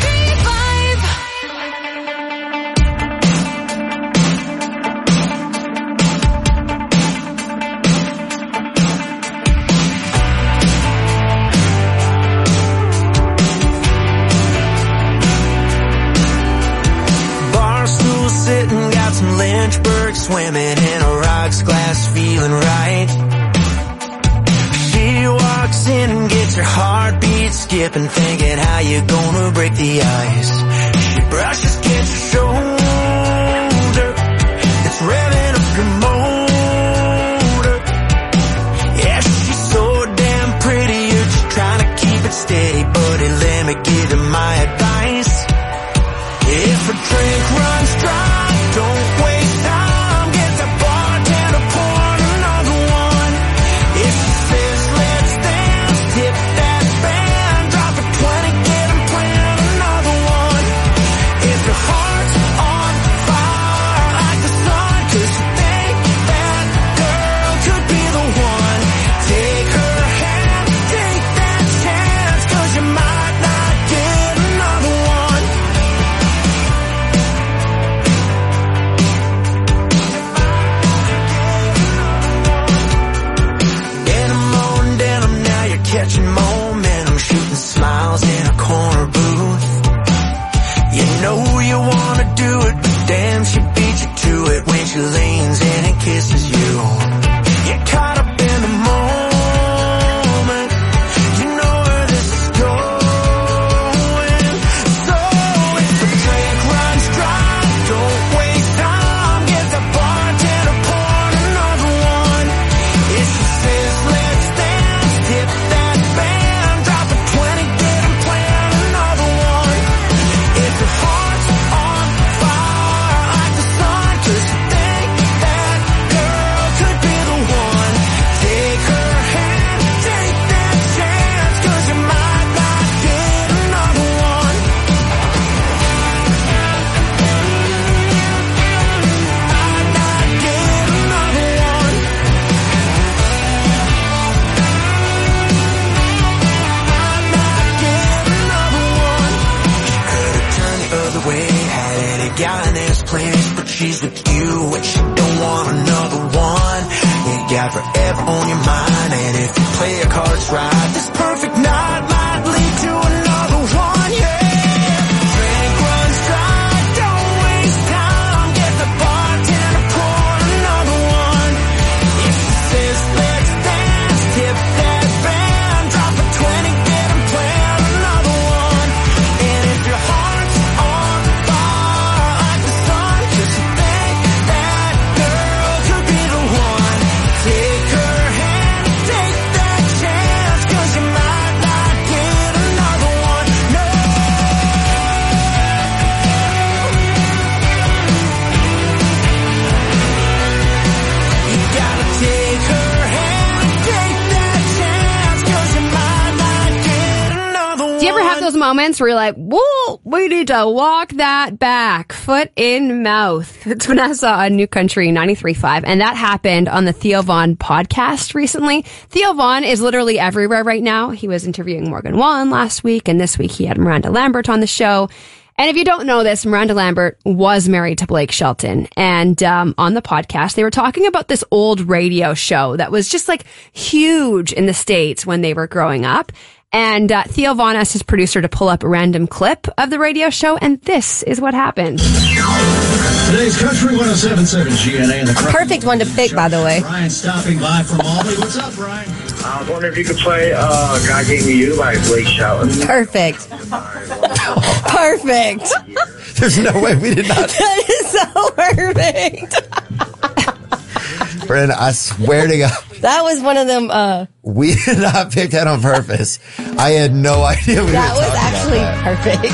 Sitting, got some Lynchburg swimming in a rocks glass, feeling right. She walks in and gets her heartbeat skipping, thinking how you gonna break the ice. She brushes against her shoulder, it's revving up her motor. Yeah, she's so damn pretty, you're just trying to keep it steady, buddy, let me give you my advice. If a drink runs dry, don't waste time. Get the bartender, pour another one. If she says let's dance, tip that band. Drop a twenty, get 'em playing another one. If your heart's on kisses you. Get caught up in the moment. You know where this is going. So if the drink runs dry, don't waste time. Get the bartender, pour another one. If she says let's dance, tip that band, drop a twenty, get 'em playing another one. If your heart's on fire like the sun, 'cause you think that girl could be the one, take her hand, take that chance, 'cause you might not get another one. Might not get another one. Might not get another one. She could've turned the other way, had any guy in this place, but she's with you and she don't want another one. You got forever on your mind, and if you play your cards right, this perfect night might lead to another one, yeah. Drink runs dry, don't waste time. Get the bartender, pour another one. If she says let's dance, tip that band, drop a twenty, get 'em playing another one. And if your heart's on fire like the sun, 'cause you think that girl could be the one, take her hand, take that chance, 'cause you might not get another one. No. You gotta take her hand, take that chance, 'cause you might not get another one.
Do you ever have those moments where you're like, whoa, we need to walk that back, foot in mouth? It's Vanessa on New Country ninety-three point five, and that happened on the Theo Vaughn podcast recently. Theo Vaughn is literally everywhere right now. He was interviewing Morgan Wallen last week, and this week he had Miranda Lambert on the show. And if you don't know this, Miranda Lambert was married to Blake Shelton. And um, on the podcast, they were talking about this old radio show that was just like huge in the States when they were growing up. And uh, Theo Vaughn asked his producer to pull up a random clip of the radio show, and this is what happened.
Today's Country one oh seven point seven G N A and the
Perfect one to pick, by the way.
Brian stopping by from Albany. What's up, Brian?
I was wondering if you could play uh, God Gave Me You by Blake Shelton.
Perfect. Perfect.
There's no way we did not.
That is so perfect.
Brandon, I swear to God.
That was one of them. Uh,
we did not pick that on purpose. I had no idea we
that
were
was actually perfect.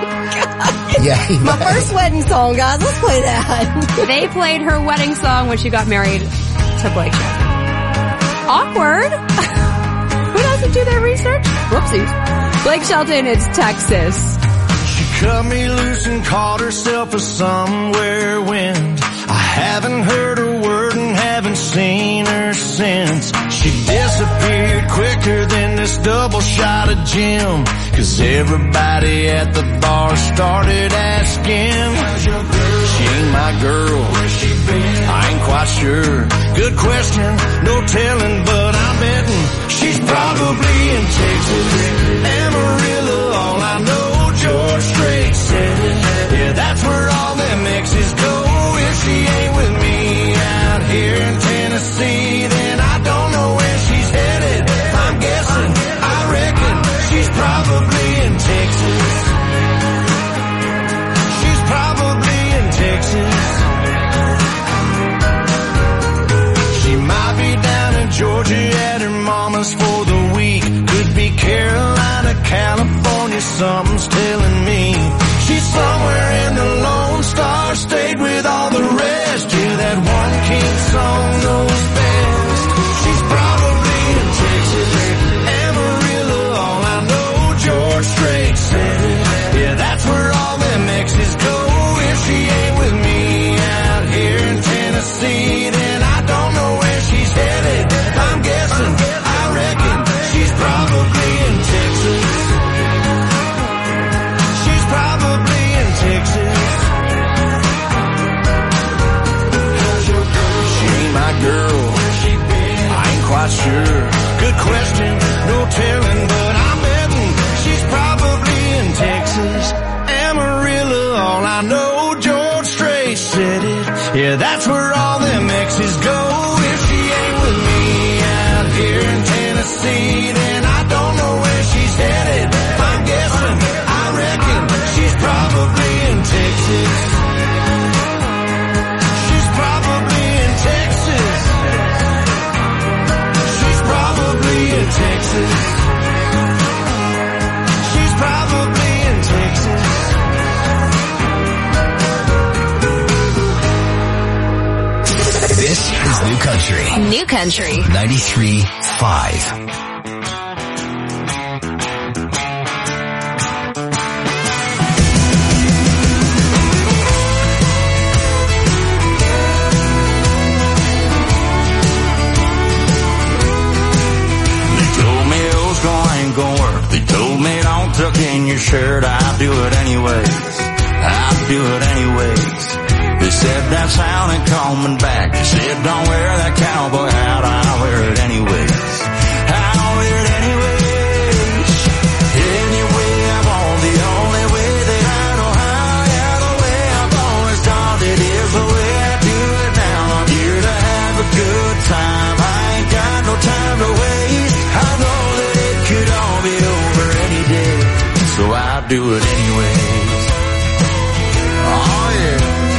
Yeah.
My first wedding song, guys. Let's play that.
They played her wedding song when she got married to Blake Shelton. Awkward. Who doesn't do their research? Whoopsies. Blake Shelton, it's Texas.
She cut me loose and called herself a somewhere wind. I haven't heard a word and haven't seen her since. She disappeared quicker than this double shot of gin. 'Cause everybody at the bar started asking, she ain't my girl, where's she been? I ain't quite sure. Good question, no telling, but I'm betting she's probably in Texas. Amarillo, all I know, George Strait said it. Yeah, that's where all them exes go. If she ain't with me out here in Tennessee, then I don't know where she's headed. I'm guessing, I reckon she's probably in Texas. She's probably in Texas. She might be down in Georgia at her mama's for the week. Could be Carolina, California, something's telling me. She's somewhere in the Lone Star State with all the rest. Yeah, that one king song knows best. She's probably in Texas. Amarillo, all I know, George Strait said it. Yeah, that's where all them exes go. If she ain't with me out here in Tennessee, then I don't know where she's headed. I'm guessing, I reckon she's probably in Texas. She's probably in Texas. She ain't my girl, I ain't quite sure. Good question, no telling, but I'm betting she's probably in Texas. Amarillo, all I know, George Strait said it. Yeah, that's where all them exes go.
Country.
New Country.
ninety-three point five.
They told me don't tuck in your shirt, I'll do it anyways. I'll do it anyways. They said that's how they coming back. They said don't wear that cowboy hat, I'll wear it anyways. I'll wear it anyways. Anyway, I'm on the only way that I know how. Yeah, the way I've always done it is the way I do it now. I'm here to have a good time. I ain't got no time to waste. I know that it could all be over any day, so I'll do it anyways. Oh yeah.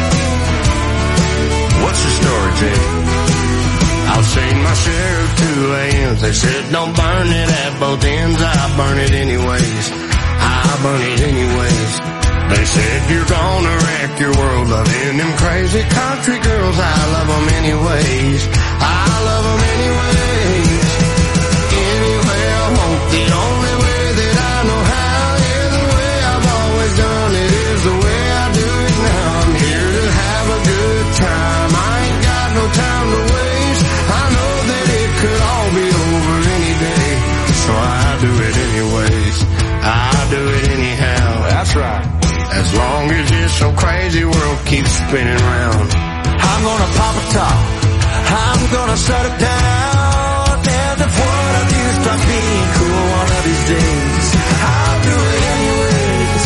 What's the story, Jay? I've seen my share of two A Ms. They said don't burn it at both ends. I burn it anyways. I burn it anyways. They said you're gonna wreck your world loving them crazy country girls. I love them anyways. I love them anyways. Anyway, I won't. The only way that I know how. Yeah, the way I've always done it is the way I do it now. I'm here to have a good time. I ain't got no time to waste. I know that it could all be over any day, so I do it anyways. I do it anyhow. That's right. As long as this so crazy world keeps spinning round, I'm gonna pop a top. I'm gonna shut it down. And if what I do stop being cool one of these days, I'll do it anyways.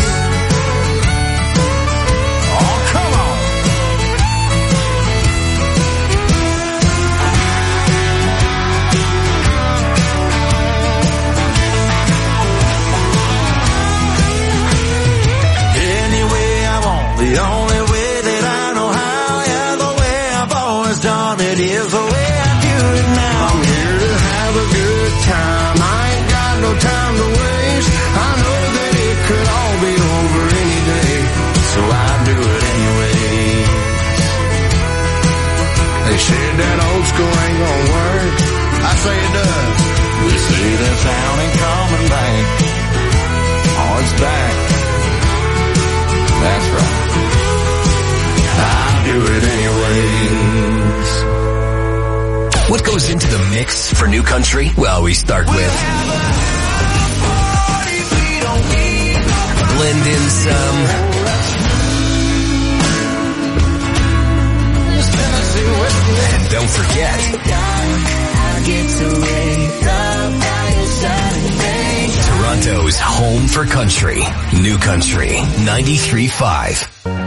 Oh, come on. Anyway, I want the only way that I know how. Yeah, the way I've always done it is the way I do it now. I'm here to have a good time. I ain't got no time to waste. I know that it could all be over any day, so I do it anyways. They said that old school ain't gonna work. I say it does. They say that sound ain't coming back. Oh, it's back. That's right. I do it anyways.
What goes into the mix for New Country? Well, we start with blend in some and don't forget Toronto's home for country. New Country ninety-three point five.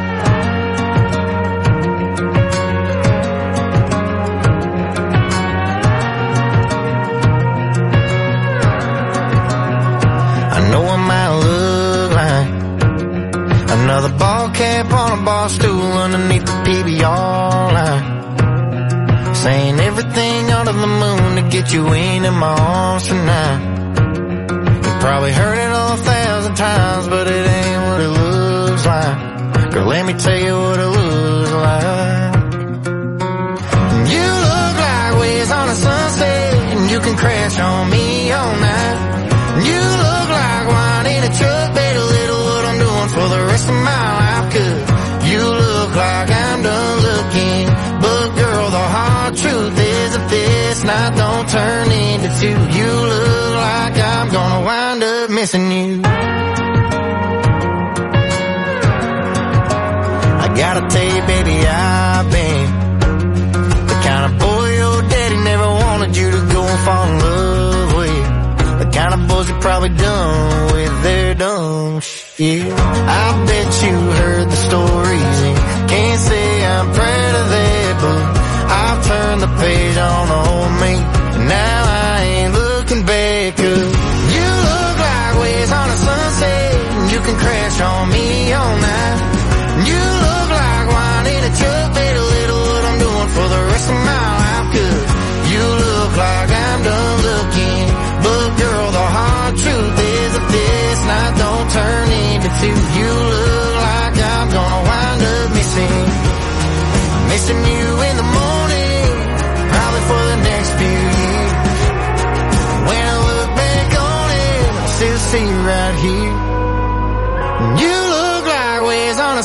Another ball cap on a bar stool underneath the P B R line, saying everything under the moon to get you in in my arms tonight. You probably heard it a thousand times, but it ain't what it looks like. Girl, let me tell you what it looks like. You look like waves on a sunset, and you can crash on me all night. You look like wine in a truck, baby, little what I'm doing for the rest of my life. Cause you look like I'm done looking, but girl, the hard truth is if this night don't turn into two, you look like I'm gonna wind up missing you. I gotta tell you, baby, I've been the kind of boy your daddy never wanted you to go and fall in love with. The kind of boys you probably done with their dumb shit. I bet you heard the stories and can't say I'm proud of that, but I've turned the page on old me, and now I ain't looking back. Cause you look like waves on a sunset, and you can crash on me all night. You look like wine in a truck, baby, little what I'm doing for the rest of my life. Cause you look like I'm done looking, but girl, the hard truth is that this night don't turn into two. You look like I'm gonna wind up missing, missing you in the morning. I'll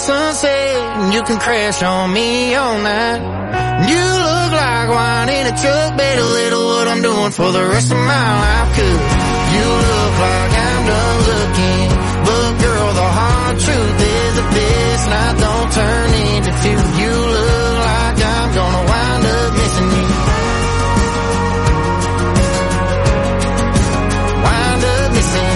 sunset and you can crash on me all night. You look like wine in a truck, bet a little what I'm doing for the rest of my life. Cause you look like I'm done looking, but girl, the hard truth is if this night don't turn into two, you look like I'm gonna wind up missing you. Wind up missing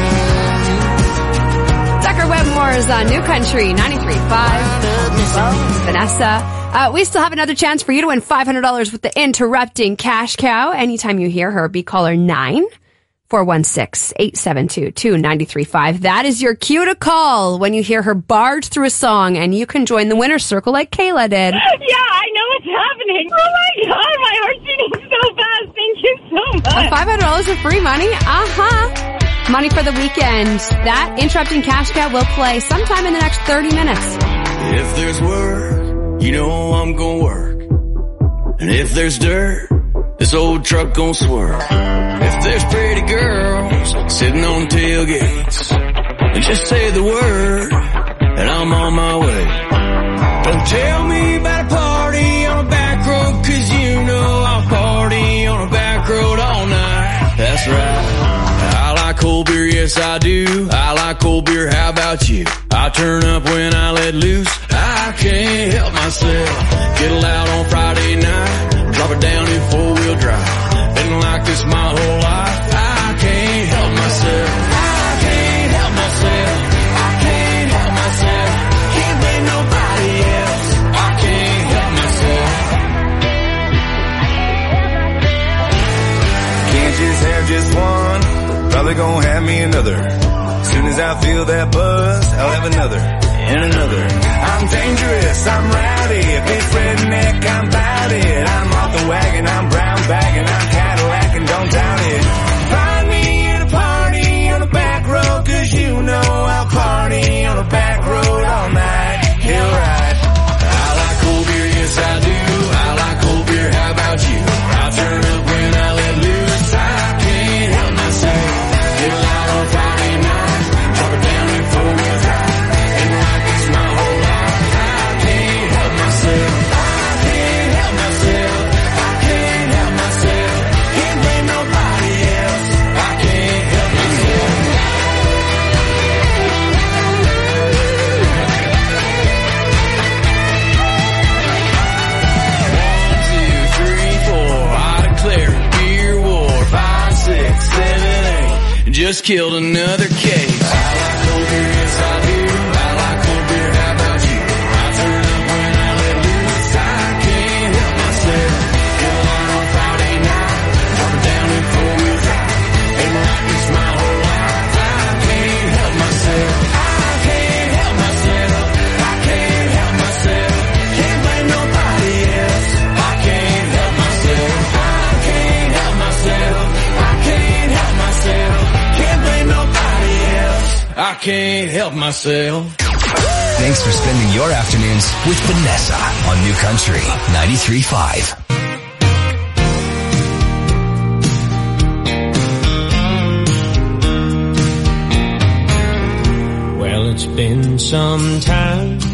you.
Tucker Webmore's on New Country ninety-three point five. Well, Vanessa. Uh, we still have another chance for you to win five hundred dollars with the Interrupting Cash Cow. Anytime you hear her, be caller nine four one six, eight seven two, two nine three five. That is your cue to call when you hear her barge through a song, and you can join the winner's circle like Kayla did.
Yeah, I know what's happening. Oh my God, my heart's beating so fast. Thank you so much.
Uh, five hundred dollars of free money. Uh-huh. Money for the weekend. That Interrupting Cash Cow will play sometime in the next thirty minutes.
If there's work, you know I'm gonna work. And if there's dirt, this old truck gon' swerve. If there's pretty girls sitting on tailgates, and just say the word, and I'm on my way. Don't tell me about a party on a back road, cause you know I'll party on a back road all night. That's right. I like cold beer, yes I do. I like cold beer, how about you? I turn up when I let loose. I can't help myself. Get loud on Friday night, drop it down in four-wheel drive. Been like this my whole life. I can't help myself. I can't help myself. I can't help myself. Can't blame nobody else. I can't help myself. Can't just have just one. Probably gonna have me another. Soon as I feel that buzz, I'll have another and another. I'm dangerous, I'm rowdy, a big redneck, I'm bout it. I'm off the wagon, I'm brown bagging, I'm Cadillac and don't doubt it. Find me at a party on the back road, cause you know I'll party on the back road all night. Hell right. I like cold beer, yes I do. I like cold beer, how about you? I'll turn up when I let loose. I can't help myself. Get loud on Friday night, drop it down in four-wheel drive. And like it's my whole life. I can't help myself. I can't help myself. I can't help myself. Can't blame nobody else. I can't help myself. One, two, three, four. I declare beer war. Five, six, seven, eight. Just killed another case. I like cold beer, yes I do. I like cold beer, how about you? I turn up when I let loose. I can't help myself. Get along on Friday night, drop it down in four-wheel drive. Ain't like it's my whole life. I can't help myself. I can't help myself. I can't help myself. Can't blame nobody else. I can't help myself. I can't help myself. I can't help myself. Can't blame nobody else. I can't help myself.
Thanks for spending your afternoons with Vanessa on New Country ninety-three point five.
Well, it's been some time